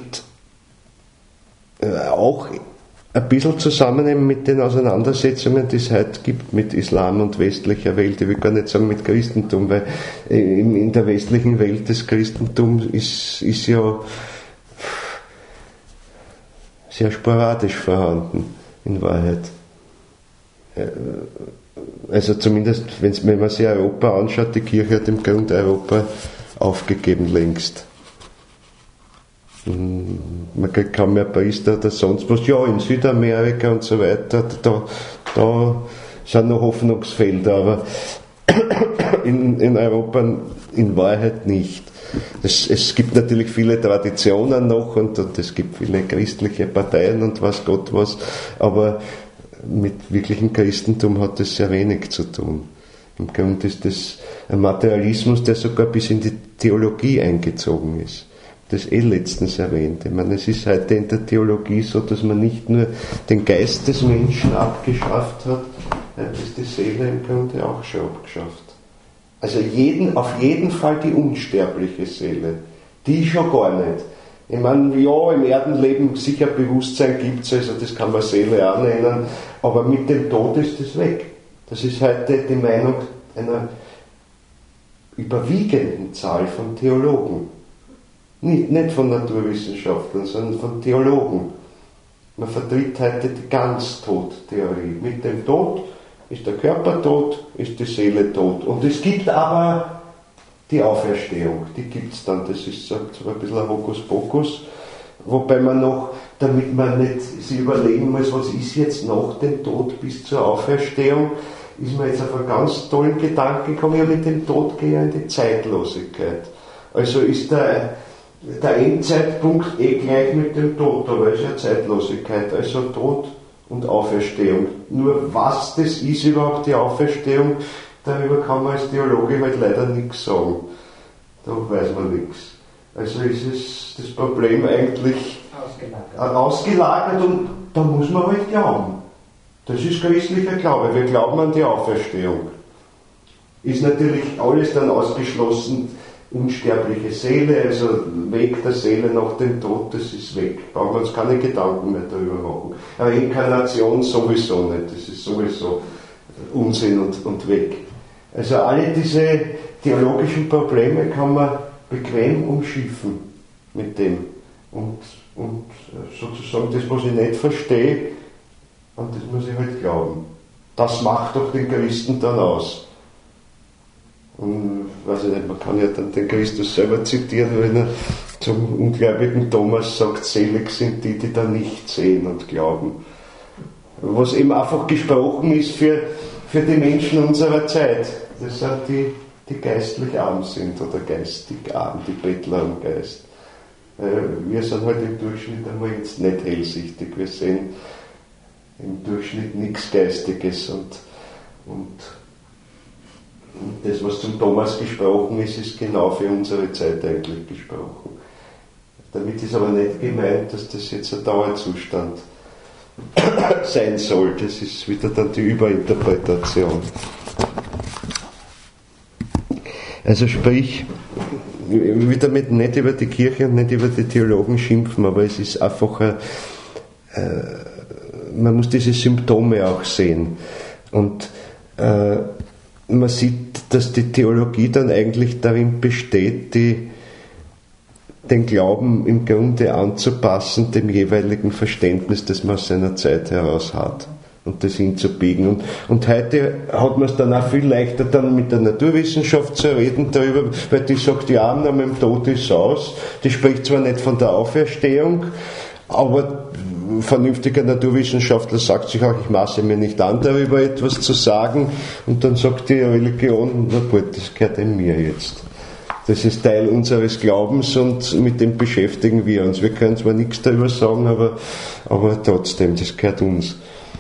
auch ein bisschen zusammen mit den Auseinandersetzungen, die es heute gibt mit Islam und westlicher Welt. Ich will gar nicht sagen mit Christentum, weil in der westlichen Welt das Christentum ist ja sehr sporadisch vorhanden, in Wahrheit. Also zumindest, wenn man sich Europa anschaut, die Kirche hat im Grunde Europa aufgegeben längst. Man kriegt kaum mehr Priester oder sonst was. Ja, in Südamerika und so weiter, da sind noch Hoffnungsfelder, aber in Europa in Wahrheit nicht. Es gibt natürlich viele Traditionen noch und es gibt viele christliche Parteien und was Gott was, aber mit wirklichem Christentum hat das sehr wenig zu tun. Im Grunde ist das ein Materialismus, der sogar bis in die Theologie eingezogen ist. Das letztens erwähnt. Ich meine, es ist heute in der Theologie so, dass man nicht nur den Geist des Menschen abgeschafft hat, heute ist die Seele im Grunde auch schon abgeschafft. Also auf jeden Fall die unsterbliche Seele. Die schon gar nicht. Ich meine, ja, im Erdenleben sicher Bewusstsein gibt es, also das kann man Seele auch nennen, aber mit dem Tod ist das weg. Das ist heute die Meinung einer überwiegenden Zahl von Theologen. Nicht von Naturwissenschaftlern, sondern von Theologen. Man vertritt heute die Ganztod-Theorie. Mit dem Tod ist der Körper tot, ist die Seele tot. Und es gibt aber die Auferstehung, die gibt es dann. Das ist so ein bisschen ein Hokuspokus, wobei man noch, damit man nicht sich überlegen muss, was ist jetzt nach dem Tod bis zur Auferstehung, ist mir jetzt auf einen ganz tollen Gedanken gekommen, ja, mit dem Tod gehe ich in die Zeitlosigkeit. Also ist der Endzeitpunkt gleich mit dem Tod, aber es ist ja Zeitlosigkeit, also Tod und Auferstehung. Nur was das ist überhaupt, die Auferstehung, darüber kann man als Theologe halt leider nichts sagen. Da weiß man nichts. Also ist es das Problem eigentlich ausgelagert und da muss man halt glauben. Das ist christlicher Glaube, wir glauben an die Auferstehung. Ist natürlich alles dann ausgeschlossen, unsterbliche Seele, also Weg der Seele nach dem Tod, das ist weg. Brauchen wir uns keine Gedanken mehr darüber machen. Aber Inkarnation sowieso nicht, das ist sowieso Unsinn und weg. Also alle diese theologischen Probleme kann man bequem umschiffen mit dem. Und sozusagen das, was ich nicht verstehe, und das muss ich halt glauben. Das macht doch den Christen dann aus. Und weiß ich nicht, man kann ja dann den Christus selber zitieren, wenn er zum ungläubigen Thomas sagt, selig sind die, die da nicht sehen und glauben. Was eben einfach gesprochen ist für die Menschen unserer Zeit. Das sind die geistlich arm sind oder geistig arm, die Bettler am Geist. Wir sind halt im Durchschnitt einmal jetzt nicht hellsichtig, wir sehen im Durchschnitt nichts Geistiges und das, was zum Thomas gesprochen ist, ist genau für unsere Zeit eigentlich gesprochen. Damit ist aber nicht gemeint, dass das jetzt ein Dauerzustand sein soll. Das ist wieder dann die Überinterpretation. Also sprich, ich will damit nicht über die Kirche und nicht über die Theologen schimpfen, aber es ist einfach man muss diese Symptome auch sehen. Und man sieht, dass die Theologie dann eigentlich darin besteht, den Glauben im Grunde anzupassen, dem jeweiligen Verständnis, das man aus seiner Zeit heraus hat. Und das hinzubiegen. Und heute hat man es dann auch viel leichter, dann mit der Naturwissenschaft zu reden darüber, weil die sagt, ja, nach dem Tod ist aus. Die spricht zwar nicht von der Auferstehung, aber ein vernünftiger Naturwissenschaftler sagt sich auch, ich maße mir nicht an, darüber etwas zu sagen. Und dann sagt die Religion, na gut, das gehört mir jetzt. Das ist Teil unseres Glaubens und mit dem beschäftigen wir uns. Wir können zwar nichts darüber sagen, aber trotzdem, das gehört uns.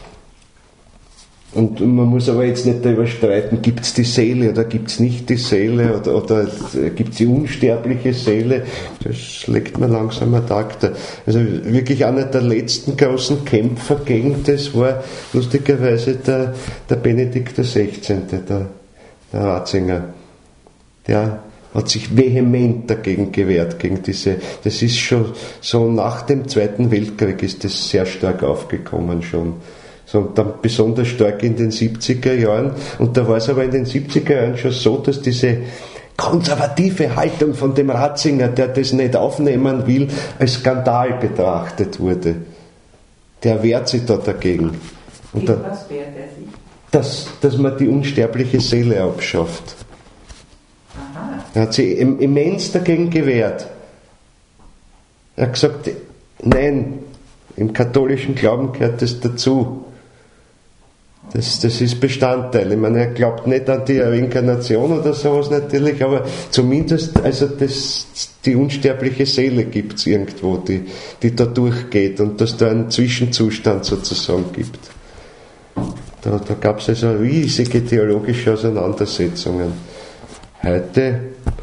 Und man muss aber jetzt nicht darüber streiten, gibt es die Seele oder gibt es nicht die Seele oder gibt es die unsterbliche Seele. Das legt man langsam ad acta. Also wirklich einer der letzten großen Kämpfer gegen das war lustigerweise der Benedikt XVI., der Ratzinger. Der hat sich vehement dagegen gewehrt, gegen diese, das ist schon so nach dem Zweiten Weltkrieg ist das sehr stark aufgekommen schon. So, und dann besonders stark in den 70er Jahren. Und da war es aber in den 70er Jahren schon so, dass diese konservative Haltung von dem Ratzinger, der das nicht aufnehmen will, als Skandal betrachtet wurde. Der wehrt sich da dagegen. Und was wehrt er sich? Dass man die unsterbliche Seele abschafft. Aha. Er hat sich immens dagegen gewehrt. Er hat gesagt, nein, im katholischen Glauben gehört das dazu. Das ist Bestandteil. Ich meine, er glaubt nicht an die Reinkarnation oder sowas natürlich, aber zumindest, also die unsterbliche Seele gibt es irgendwo, die da durchgeht und dass da einen Zwischenzustand sozusagen gibt. Da gab es also riesige theologische Auseinandersetzungen. Heute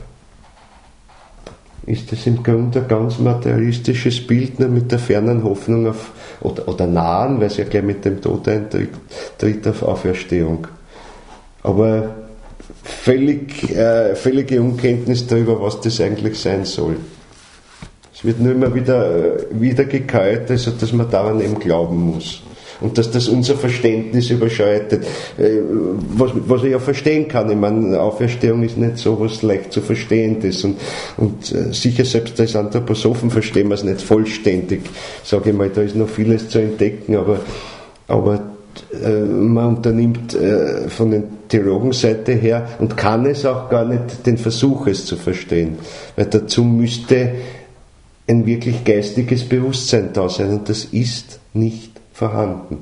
ist das im Grunde ein ganz materialistisches Bild, nur mit der fernen Hoffnung auf, oder nahen, weil es ja gleich mit dem Tod eintritt auf Auferstehung. Aber völlige Unkenntnis darüber, was das eigentlich sein soll. Es wird nur immer wieder gekäut, also dass man daran eben glauben muss. Und dass das unser Verständnis überschreitet, was ich ja verstehen kann. Ich meine, Auferstehung ist nicht so was leicht zu Verstehendes und sicher selbst als Anthroposophen verstehen wir es nicht vollständig. Sage ich mal, da ist noch vieles zu entdecken, aber man unternimmt von der Theologenseite her und kann es auch gar nicht den Versuch, es zu verstehen, weil dazu müsste ein wirklich geistiges Bewusstsein da sein und das ist nicht vorhanden.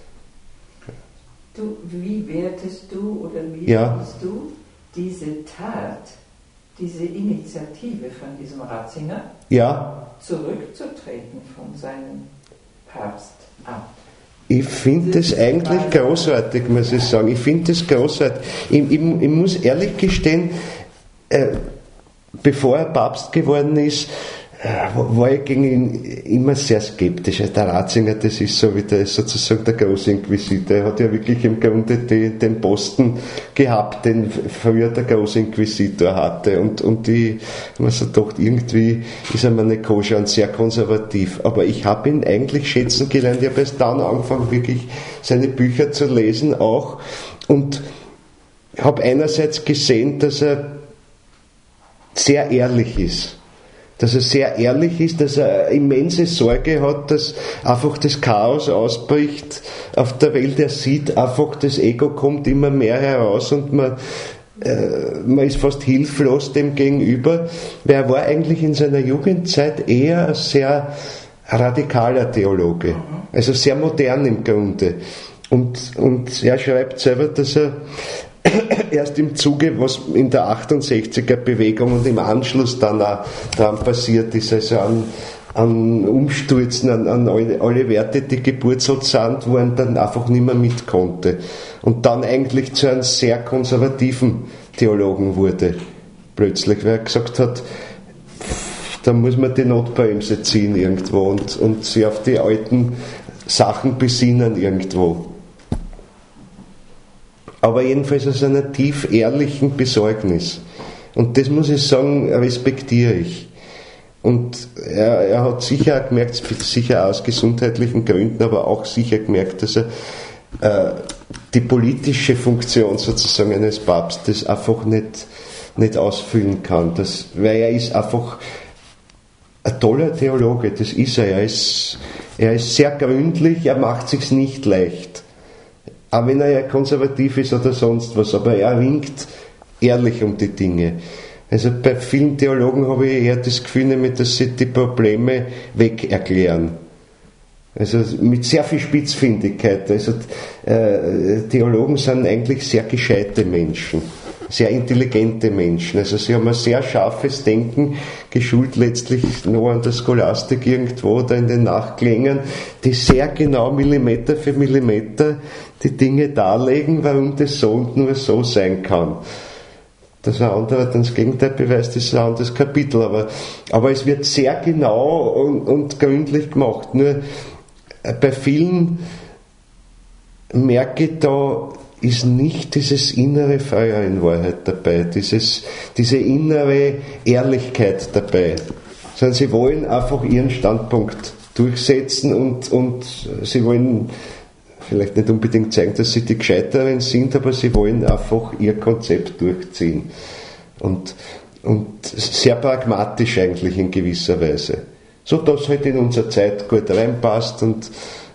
Wie wertest du oder wie siehst du diese Tat, diese Initiative von diesem Ratzinger, zurückzutreten von seinem Papstamt? Ich finde das eigentlich großartig, muss ich sagen. Ich finde das großartig. Ich muss ehrlich gestehen, bevor er Papst geworden ist, war ich gegen ihn immer sehr skeptisch. Der Ratzinger, das ist so wie sozusagen der Großinquisitor. Er hat ja wirklich im Grunde den Posten gehabt, den früher der Großinquisitor hatte. Und ich habe mir so gedacht, irgendwie ist er mir nicht koscher und sehr konservativ. Aber ich habe ihn eigentlich schätzen gelernt. Ich habe erst dann angefangen, wirklich seine Bücher zu lesen auch. Und habe einerseits gesehen, dass er sehr ehrlich ist. Dass er sehr ehrlich ist, dass er immense Sorge hat, dass einfach das Chaos ausbricht auf der Welt. Er sieht einfach, das Ego kommt immer mehr heraus und man ist fast hilflos dem gegenüber, weil er war eigentlich in seiner Jugendzeit eher ein sehr radikaler Theologe, also sehr modern im Grunde. Und er schreibt selber, dass er erst im Zuge, was in der 68er Bewegung und im Anschluss dann auch dran passiert ist, also an Umstürzen, an alle Werte, die geburzelt sind, wo er dann einfach nicht mehr mit konnte. Und dann eigentlich zu einem sehr konservativen Theologen wurde, plötzlich, weil er gesagt hat, da muss man die Notbremse ziehen irgendwo und sich auf die alten Sachen besinnen irgendwo. Aber jedenfalls aus einer tief ehrlichen Besorgnis. Und das muss ich sagen, respektiere ich. Und er hat sicher gemerkt, sicher aus gesundheitlichen Gründen, aber auch sicher gemerkt, dass er die politische Funktion sozusagen eines Papstes einfach nicht ausfüllen kann. Weil er ist einfach ein toller Theologe, das ist er. Er ist sehr gründlich, er macht sich's nicht leicht. Auch wenn er ja konservativ ist oder sonst was, aber er ringt ehrlich um die Dinge. Also bei vielen Theologen habe ich eher das Gefühl, nämlich, dass sie die Probleme weg erklären. Also mit sehr viel Spitzfindigkeit. Also Theologen sind eigentlich sehr gescheite Menschen, sehr intelligente Menschen. Also sie haben ein sehr scharfes Denken, geschult letztlich noch an der Scholastik irgendwo oder in den Nachklängen, die sehr genau Millimeter für Millimeter die Dinge darlegen, warum das so und nur so sein kann. Dass ein anderer dann das Gegenteil beweist, ist ein anderes Kapitel. Aber es wird sehr genau und gründlich gemacht. Nur bei vielen merke ich, da ist nicht dieses innere Feuer in Wahrheit dabei, diese innere Ehrlichkeit dabei, sondern sie wollen einfach ihren Standpunkt durchsetzen und sie wollen vielleicht nicht unbedingt zeigen, dass sie die Gescheiteren sind, aber sie wollen einfach ihr Konzept durchziehen. Und sehr pragmatisch eigentlich in gewisser Weise. So dass halt in unsere Zeit gut reinpasst und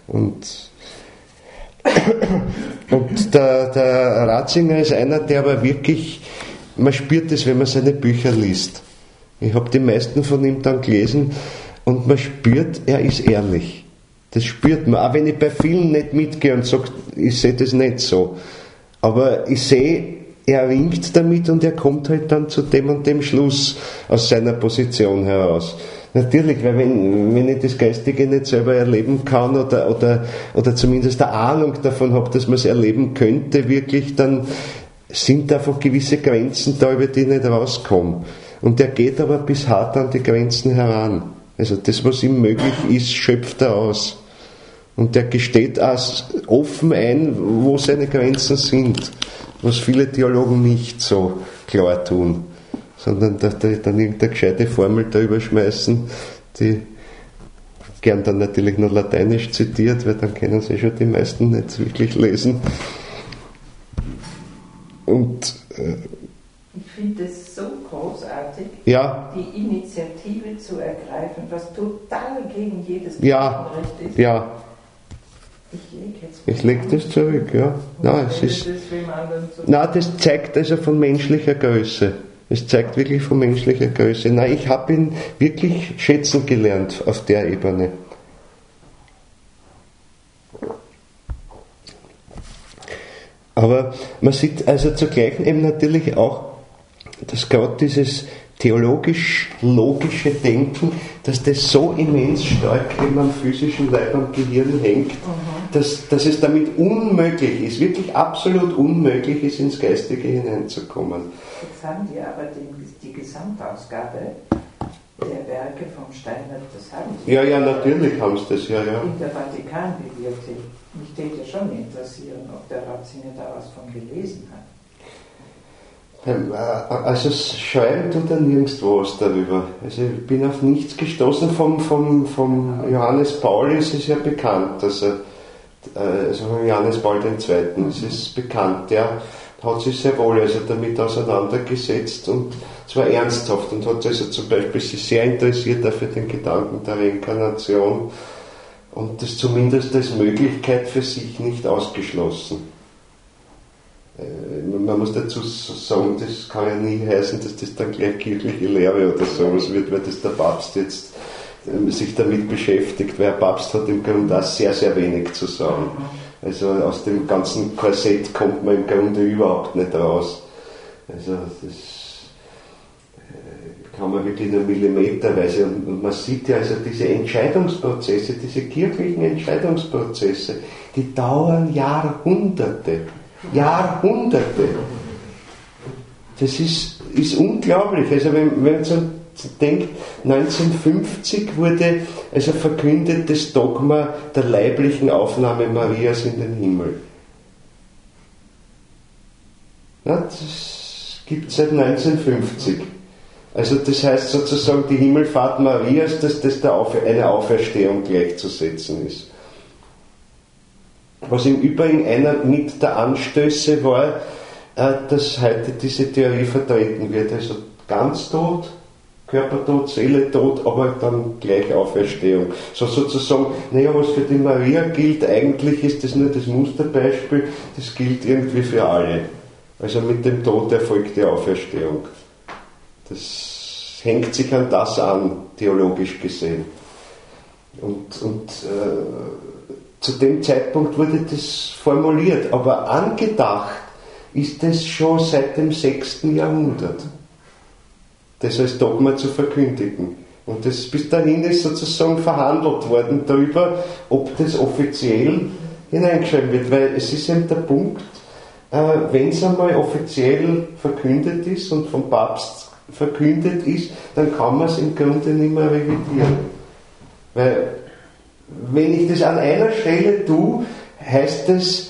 der Ratzinger ist einer, der aber wirklich, man spürt es, wenn man seine Bücher liest. Ich habe die meisten von ihm dann gelesen und man spürt, er ist ehrlich. Das spürt man, auch wenn ich bei vielen nicht mitgehe und sage, ich sehe das nicht so. Aber ich sehe, er ringt damit und er kommt halt dann zu dem und dem Schluss aus seiner Position heraus. Natürlich, weil wenn ich das Geistige nicht selber erleben kann oder zumindest eine Ahnung davon habe, dass man es erleben könnte, wirklich, dann sind einfach gewisse Grenzen da, über die ich nicht rauskomme. Und er geht aber bis hart an die Grenzen heran. Also das, was ihm möglich ist, schöpft er aus. Und er gesteht auch offen ein, wo seine Grenzen sind, was viele Theologen nicht so klar tun, sondern dass die dann irgendeine gescheite Formel da überschmeißen, die gern dann natürlich nur lateinisch zitiert, weil dann können sie schon die meisten nicht wirklich lesen. Und ich finde es so großartig, ja, die Initiative zu ergreifen, was total gegen jedes Menschenrecht ist. Ja. Ich lege das zurück, ja. Nein, das zeigt also von menschlicher Größe. Es zeigt wirklich von menschlicher Größe. Nein, ich habe ihn wirklich schätzen gelernt auf der Ebene. Aber man sieht also zugleich eben natürlich auch, dass gerade dieses theologisch-logische Denken, dass das so immens stark eben am physischen Leib, am Gehirn hängt, dass es damit unmöglich ist, wirklich absolut unmöglich ist, ins Geistige hineinzukommen. Jetzt haben die aber die Gesamtausgabe der Werke vom Steiner, das haben sie. Ja, natürlich haben sie das, ja. In der Vatikanbibliothek. Mich täte ja schon interessieren, ob der Ratzinger da was von gelesen hat. Also schreiben tut er nirgendwo was darüber. Also ich bin auf nichts gestoßen. Vom Johannes Paul ist es ja bekannt, also von Johannes Paul II. Es ist bekannt, der hat sich sehr wohl also damit auseinandergesetzt und zwar ernsthaft und hat also zum Beispiel sich sehr interessiert dafür den Gedanken der Reinkarnation und das zumindest als Möglichkeit für sich nicht ausgeschlossen. Man muss dazu sagen, das kann ja nie heißen, dass das dann gleich kirchliche Lehre oder sowas wird, weil das der Papst jetzt sich damit beschäftigt, weil der Papst hat im Grunde auch sehr, sehr wenig zu sagen. Also aus dem ganzen Korsett kommt man im Grunde überhaupt nicht raus. Also das kann man wirklich nur millimeterweise, und man sieht ja also diese Entscheidungsprozesse, diese kirchlichen Entscheidungsprozesse, die dauern Jahrhunderte. Das ist unglaublich. Also wenn man so denkt, 1950 wurde also verkündet das Dogma der leiblichen Aufnahme Marias in den Himmel. Ja, das gibt es seit 1950. Also das heißt sozusagen die Himmelfahrt Marias, dass das einer Auferstehung gleichzusetzen ist. Was im Übrigen einer mit der Anstöße war, dass heute diese Theorie vertreten wird. Also ganz tot, Körper tot, Seele tot, aber dann gleich Auferstehung. So sozusagen, was für die Maria gilt, eigentlich ist das nur das Musterbeispiel, das gilt irgendwie für alle. Also mit dem Tod erfolgt die Auferstehung. Das hängt sich an das an, theologisch gesehen. Und zu dem Zeitpunkt wurde das formuliert, aber angedacht ist es schon seit dem 6. Jahrhundert, das als Dogma zu verkündigen. Und das bis dahin ist sozusagen verhandelt worden darüber, ob das offiziell hineingeschrieben wird, weil es ist eben der Punkt, wenn es einmal offiziell verkündet ist und vom Papst verkündet ist, dann kann man es im Grunde nicht mehr revidieren. Weil, wenn ich das an einer Stelle tue, heißt es,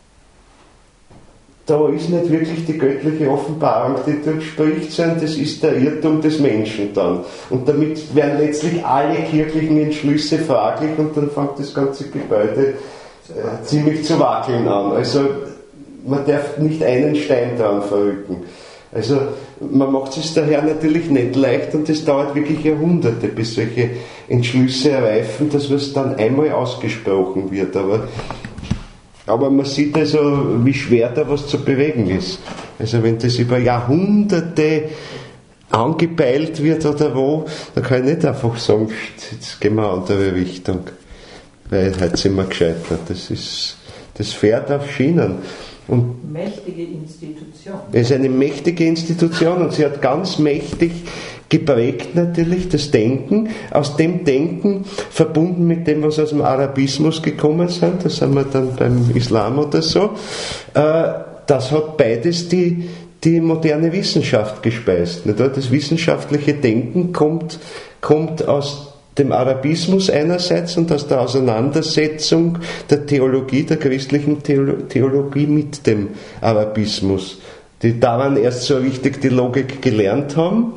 da ist nicht wirklich die göttliche Offenbarung, die dort spricht, sondern das ist der Irrtum des Menschen dann. Und damit werden letztlich alle kirchlichen Entschlüsse fraglich und dann fängt das ganze Gebäude ziemlich zu wackeln an. Also man darf nicht einen Stein dran verrücken. Also man macht es daher natürlich nicht leicht und es dauert wirklich Jahrhunderte, bis solche Entschlüsse reifen, dass es dann einmal ausgesprochen wird. Aber man sieht also, wie schwer da was zu bewegen ist. Also wenn das über Jahrhunderte angepeilt wird oder wo, dann kann ich nicht einfach sagen, jetzt gehen wir in eine andere Richtung. Weil heute sind wir gescheitert. Das fährt auf Schienen. Und mächtige Institution. Es ist eine mächtige Institution und sie hat ganz mächtig geprägt natürlich das Denken. Aus dem Denken, verbunden mit dem, was aus dem Arabismus gekommen sind, da sind wir dann beim Islam oder so, das hat beides die moderne Wissenschaft gespeist. Nicht? Das wissenschaftliche Denken kommt aus dem Arabismus einerseits und aus der Auseinandersetzung der Theologie, der christlichen Theologie mit dem Arabismus, die daran erst so richtig die Logik gelernt haben.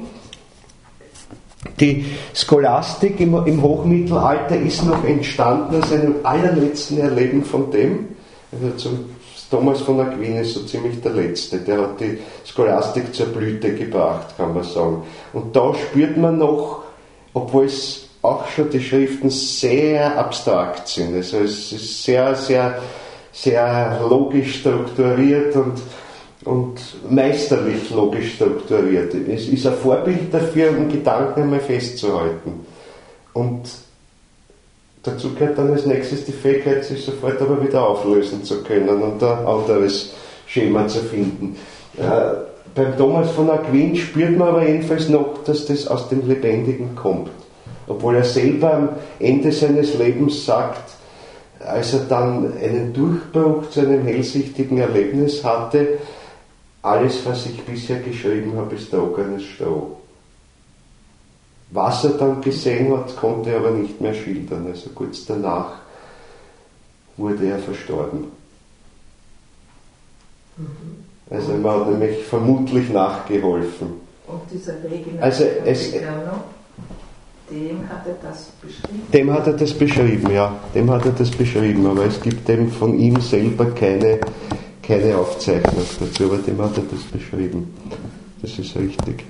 Die Scholastik im Hochmittelalter ist noch entstanden aus einem allerletzten Erleben von dem. Also Thomas von Aquin ist so ziemlich der Letzte, der hat die Scholastik zur Blüte gebracht, kann man sagen. Und da spürt man noch, obwohl es auch schon die Schriften sehr abstrakt sind. Also es ist sehr, sehr, sehr logisch strukturiert und meisterlich logisch strukturiert. Es ist ein Vorbild dafür, um Gedanken einmal festzuhalten. Und dazu gehört dann als nächstes die Fähigkeit, sich sofort aber wieder auflösen zu können und ein anderes Schema zu finden. Beim Thomas von Aquin spürt man aber jedenfalls noch, dass das aus dem Lebendigen kommt. Obwohl er selber am Ende seines Lebens sagt, als er dann einen Durchbruch zu einem hellsichtigen Erlebnis hatte, alles, was ich bisher geschrieben habe, ist trockenes Stroh. Was er dann gesehen hat, konnte er aber nicht mehr schildern. Also kurz danach wurde er verstorben. Also man hat nämlich vermutlich nachgeholfen. Und dieser Reginald dem hat er das beschrieben? Dem hat er das beschrieben, ja. Dem hat er das beschrieben, aber es gibt eben von ihm selber keine Aufzeichnung dazu, aber dem hat er das beschrieben. Das ist richtig.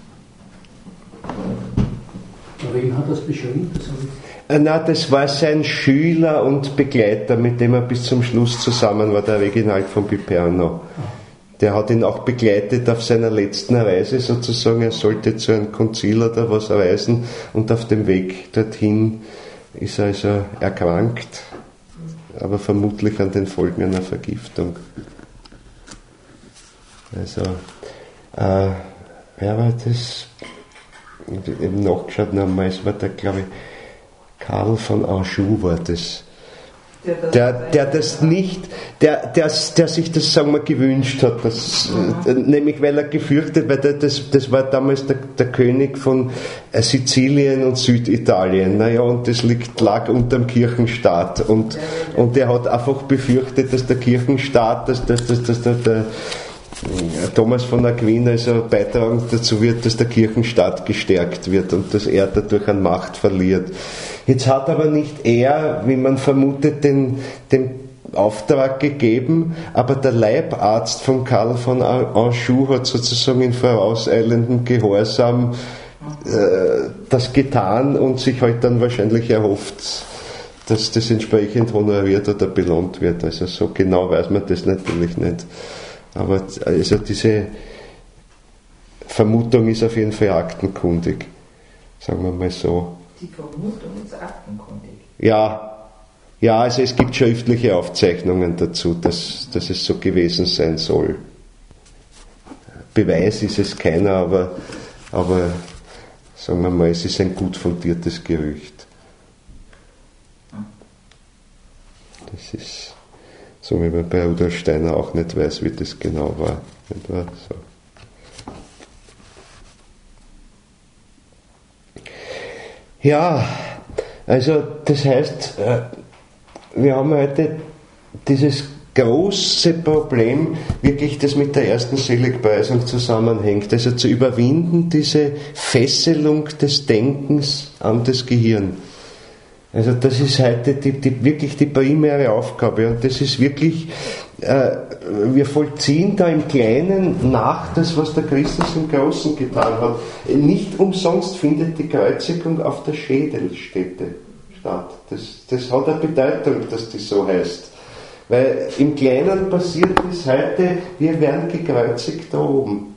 Wem hat er das beschrieben? Das war sein Schüler und Begleiter, mit dem er bis zum Schluss zusammen war, der Reginald von Piperno. Der hat ihn auch begleitet auf seiner letzten Reise sozusagen. Er sollte zu einem Konzil oder was reisen und auf dem Weg dorthin ist er also erkrankt, aber vermutlich an den Folgen einer Vergiftung. Also, wer war das? Eben nachgeschaut nochmal, es war der, glaube ich, Karl von Anjou war das. Der sich das, sagen wir, gewünscht hat, nämlich weil er gefürchtet, weil das war damals der König von Sizilien und Süditalien, und das lag unterm Kirchenstaat und er hat einfach befürchtet, dass der Kirchenstaat, dass der Thomas von Aquin also beitragen dazu wird, dass der Kirchenstaat gestärkt wird und dass er dadurch an Macht verliert. Jetzt hat aber nicht er, wie man vermutet, dem Auftrag gegeben, aber der Leibarzt von Karl von Anjou hat sozusagen in vorauseilendem Gehorsam das getan und sich halt dann wahrscheinlich erhofft, dass das entsprechend honoriert oder belohnt wird. Also so genau weiß man das natürlich nicht. Aber also diese Vermutung ist auf jeden Fall aktenkundig, sagen wir mal so. Die Vermutung ist aktenkundig? Ja, also es gibt schriftliche Aufzeichnungen dazu, dass es so gewesen sein soll. Beweis ist es keiner, aber sagen wir mal, es ist ein gut fundiertes Gerücht. Das ist so, wie man bei Rudolf Steiner auch nicht weiß, wie das genau war. Nicht wahr? So. Ja, also das heißt, wir haben heute dieses große Problem, wirklich das mit der ersten Seligpreisung zusammenhängt, also zu überwinden diese Fesselung des Denkens an das Gehirn. Also das ist heute wirklich die primäre Aufgabe und das ist wirklich, wir vollziehen da im Kleinen nach das, was der Christus im Großen getan hat. Nicht umsonst findet die Kreuzigung auf der Schädelstätte statt. Das hat eine Bedeutung, dass das so heißt. Weil im Kleinen passiert es heute, wir werden gekreuzigt da oben.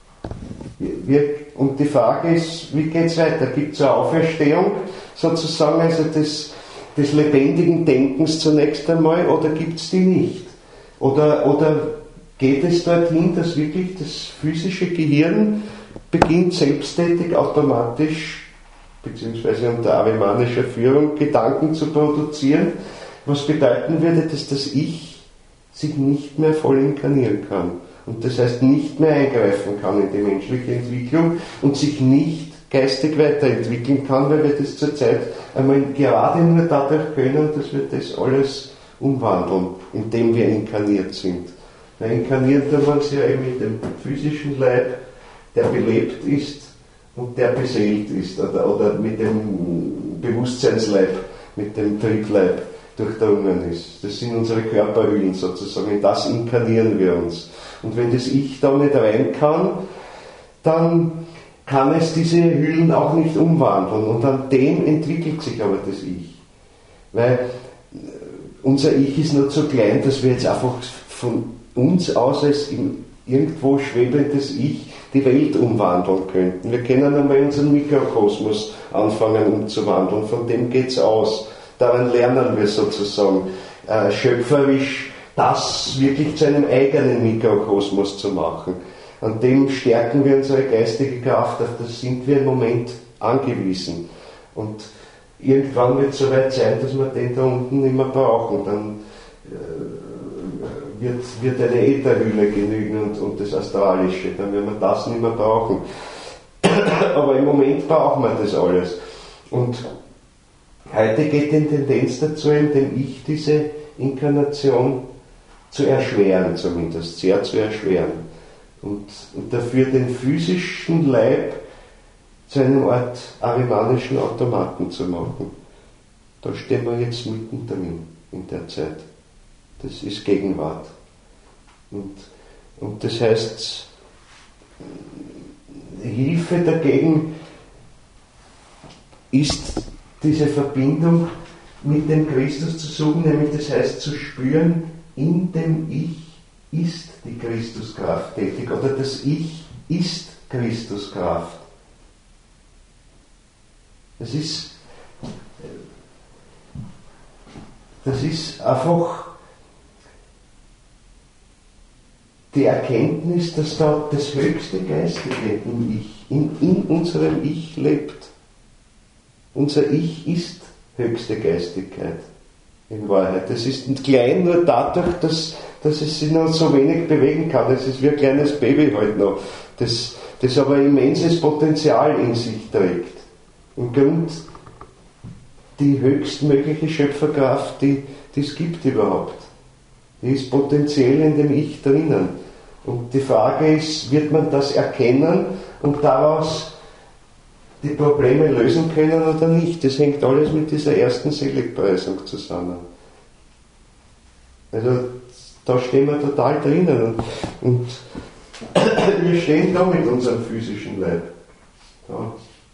Und die Frage ist, wie geht es weiter? Gibt es eine Auferstehung, sozusagen, also des lebendigen Denkens zunächst einmal, oder gibt es die nicht? Oder geht es dorthin, dass wirklich das physische Gehirn beginnt selbsttätig, automatisch, beziehungsweise unter arimanischer Führung, Gedanken zu produzieren, was bedeuten würde, dass das Ich sich nicht mehr voll inkarnieren kann. Und das heißt, nicht mehr eingreifen kann in die menschliche Entwicklung und sich nicht geistig weiterentwickeln kann, weil wir das zurzeit einmal gerade nur dadurch können, dass wir das alles umwandeln, indem wir inkarniert sind. Weil inkarniert tun wir uns ja eben in dem physischen Leib, der belebt ist und der beseelt ist, oder mit dem Bewusstseinsleib, mit dem Triebleib durchdrungen ist. Das sind unsere Körperhüllen sozusagen, in das inkarnieren wir uns. Und wenn das Ich da nicht rein kann, dann kann es diese Hüllen auch nicht umwandeln. Und an dem entwickelt sich aber das Ich. Weil unser Ich ist nur zu klein, dass wir jetzt einfach von uns aus als irgendwo schwebendes Ich die Welt umwandeln könnten. Wir können einmal unseren Mikrokosmos anfangen umzuwandeln, von dem geht es aus. Daran lernen wir sozusagen schöpferisch das wirklich zu einem eigenen Mikrokosmos zu machen. An dem stärken wir unsere geistige Kraft, auf das sind wir im Moment angewiesen. Und irgendwann wird es soweit sein, dass wir den da unten nicht mehr brauchen. Dann wird eine Ätherhülle genügen und das Astralische. Dann werden wir das nicht mehr brauchen. Aber im Moment brauchen wir das alles. Und heute geht die Tendenz dazu, indem Ich diese Inkarnation zu erschweren, zumindest sehr zu erschweren. Und dafür den physischen Leib zu einer Art arimanischen Automaten zu machen. Da stehen wir jetzt mittendrin in der Zeit. Das ist Gegenwart. Und das heißt, Hilfe dagegen ist diese Verbindung mit dem Christus zu suchen, nämlich das heißt zu spüren, in dem Ich ist die Christuskraft tätig, oder das Ich ist Christuskraft. Das ist einfach die Erkenntnis, dass da das höchste Geistige im Ich, in unserem Ich lebt. Unser Ich ist höchste Geistigkeit in Wahrheit. Es ist klein nur dadurch, dass es sich noch so wenig bewegen kann. Es ist wie ein kleines Baby halt noch, das aber immenses Potenzial in sich trägt. Im Grund die höchstmögliche Schöpferkraft, die es gibt überhaupt. Die ist potenziell in dem Ich drinnen. Und die Frage ist, wird man das erkennen und daraus die Probleme lösen können oder nicht? Das hängt alles mit dieser ersten Seligpreisung zusammen. Also da stehen wir total drinnen und wir stehen da mit unserem physischen Leib. Ja.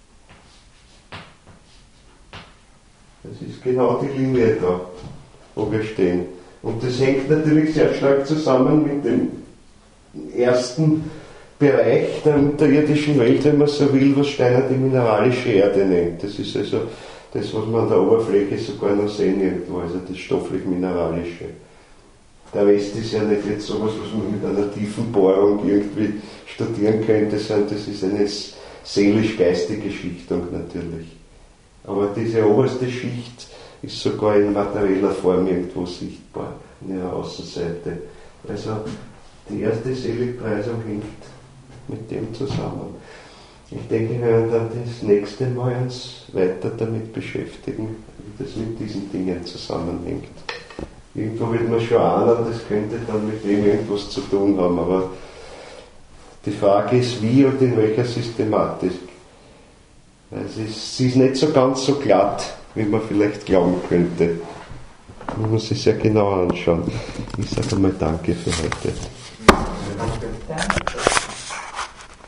Das ist genau die Linie da, wo wir stehen. Und das hängt natürlich sehr stark zusammen mit dem ersten Bereich der unterirdischen Welt, wenn man so will, was Steiner die mineralische Erde nennt. Das ist also das, was man an der Oberfläche sogar noch sehen irgendwo, also das stofflich-mineralische. Der Rest ist ja nicht jetzt sowas, was man mit einer tiefen Bohrung irgendwie studieren könnte, sondern das ist eine seelisch-geistige Schichtung natürlich. Aber diese oberste Schicht ist sogar in materieller Form irgendwo sichtbar, in ihrer Außenseite. Also die erste Seligpreisung hängt mit dem zusammen. Ich denke, wir werden dann das nächste Mal uns weiter damit beschäftigen, wie das mit diesen Dingen zusammenhängt. Irgendwo wird man schon ahnen, das könnte dann mit dem irgendwas zu tun haben, aber die Frage ist, wie und in welcher Systematik. Sie ist nicht so ganz so glatt, wie man vielleicht glauben könnte. Man muss es ja genau anschauen. Ich sage einmal Danke für heute.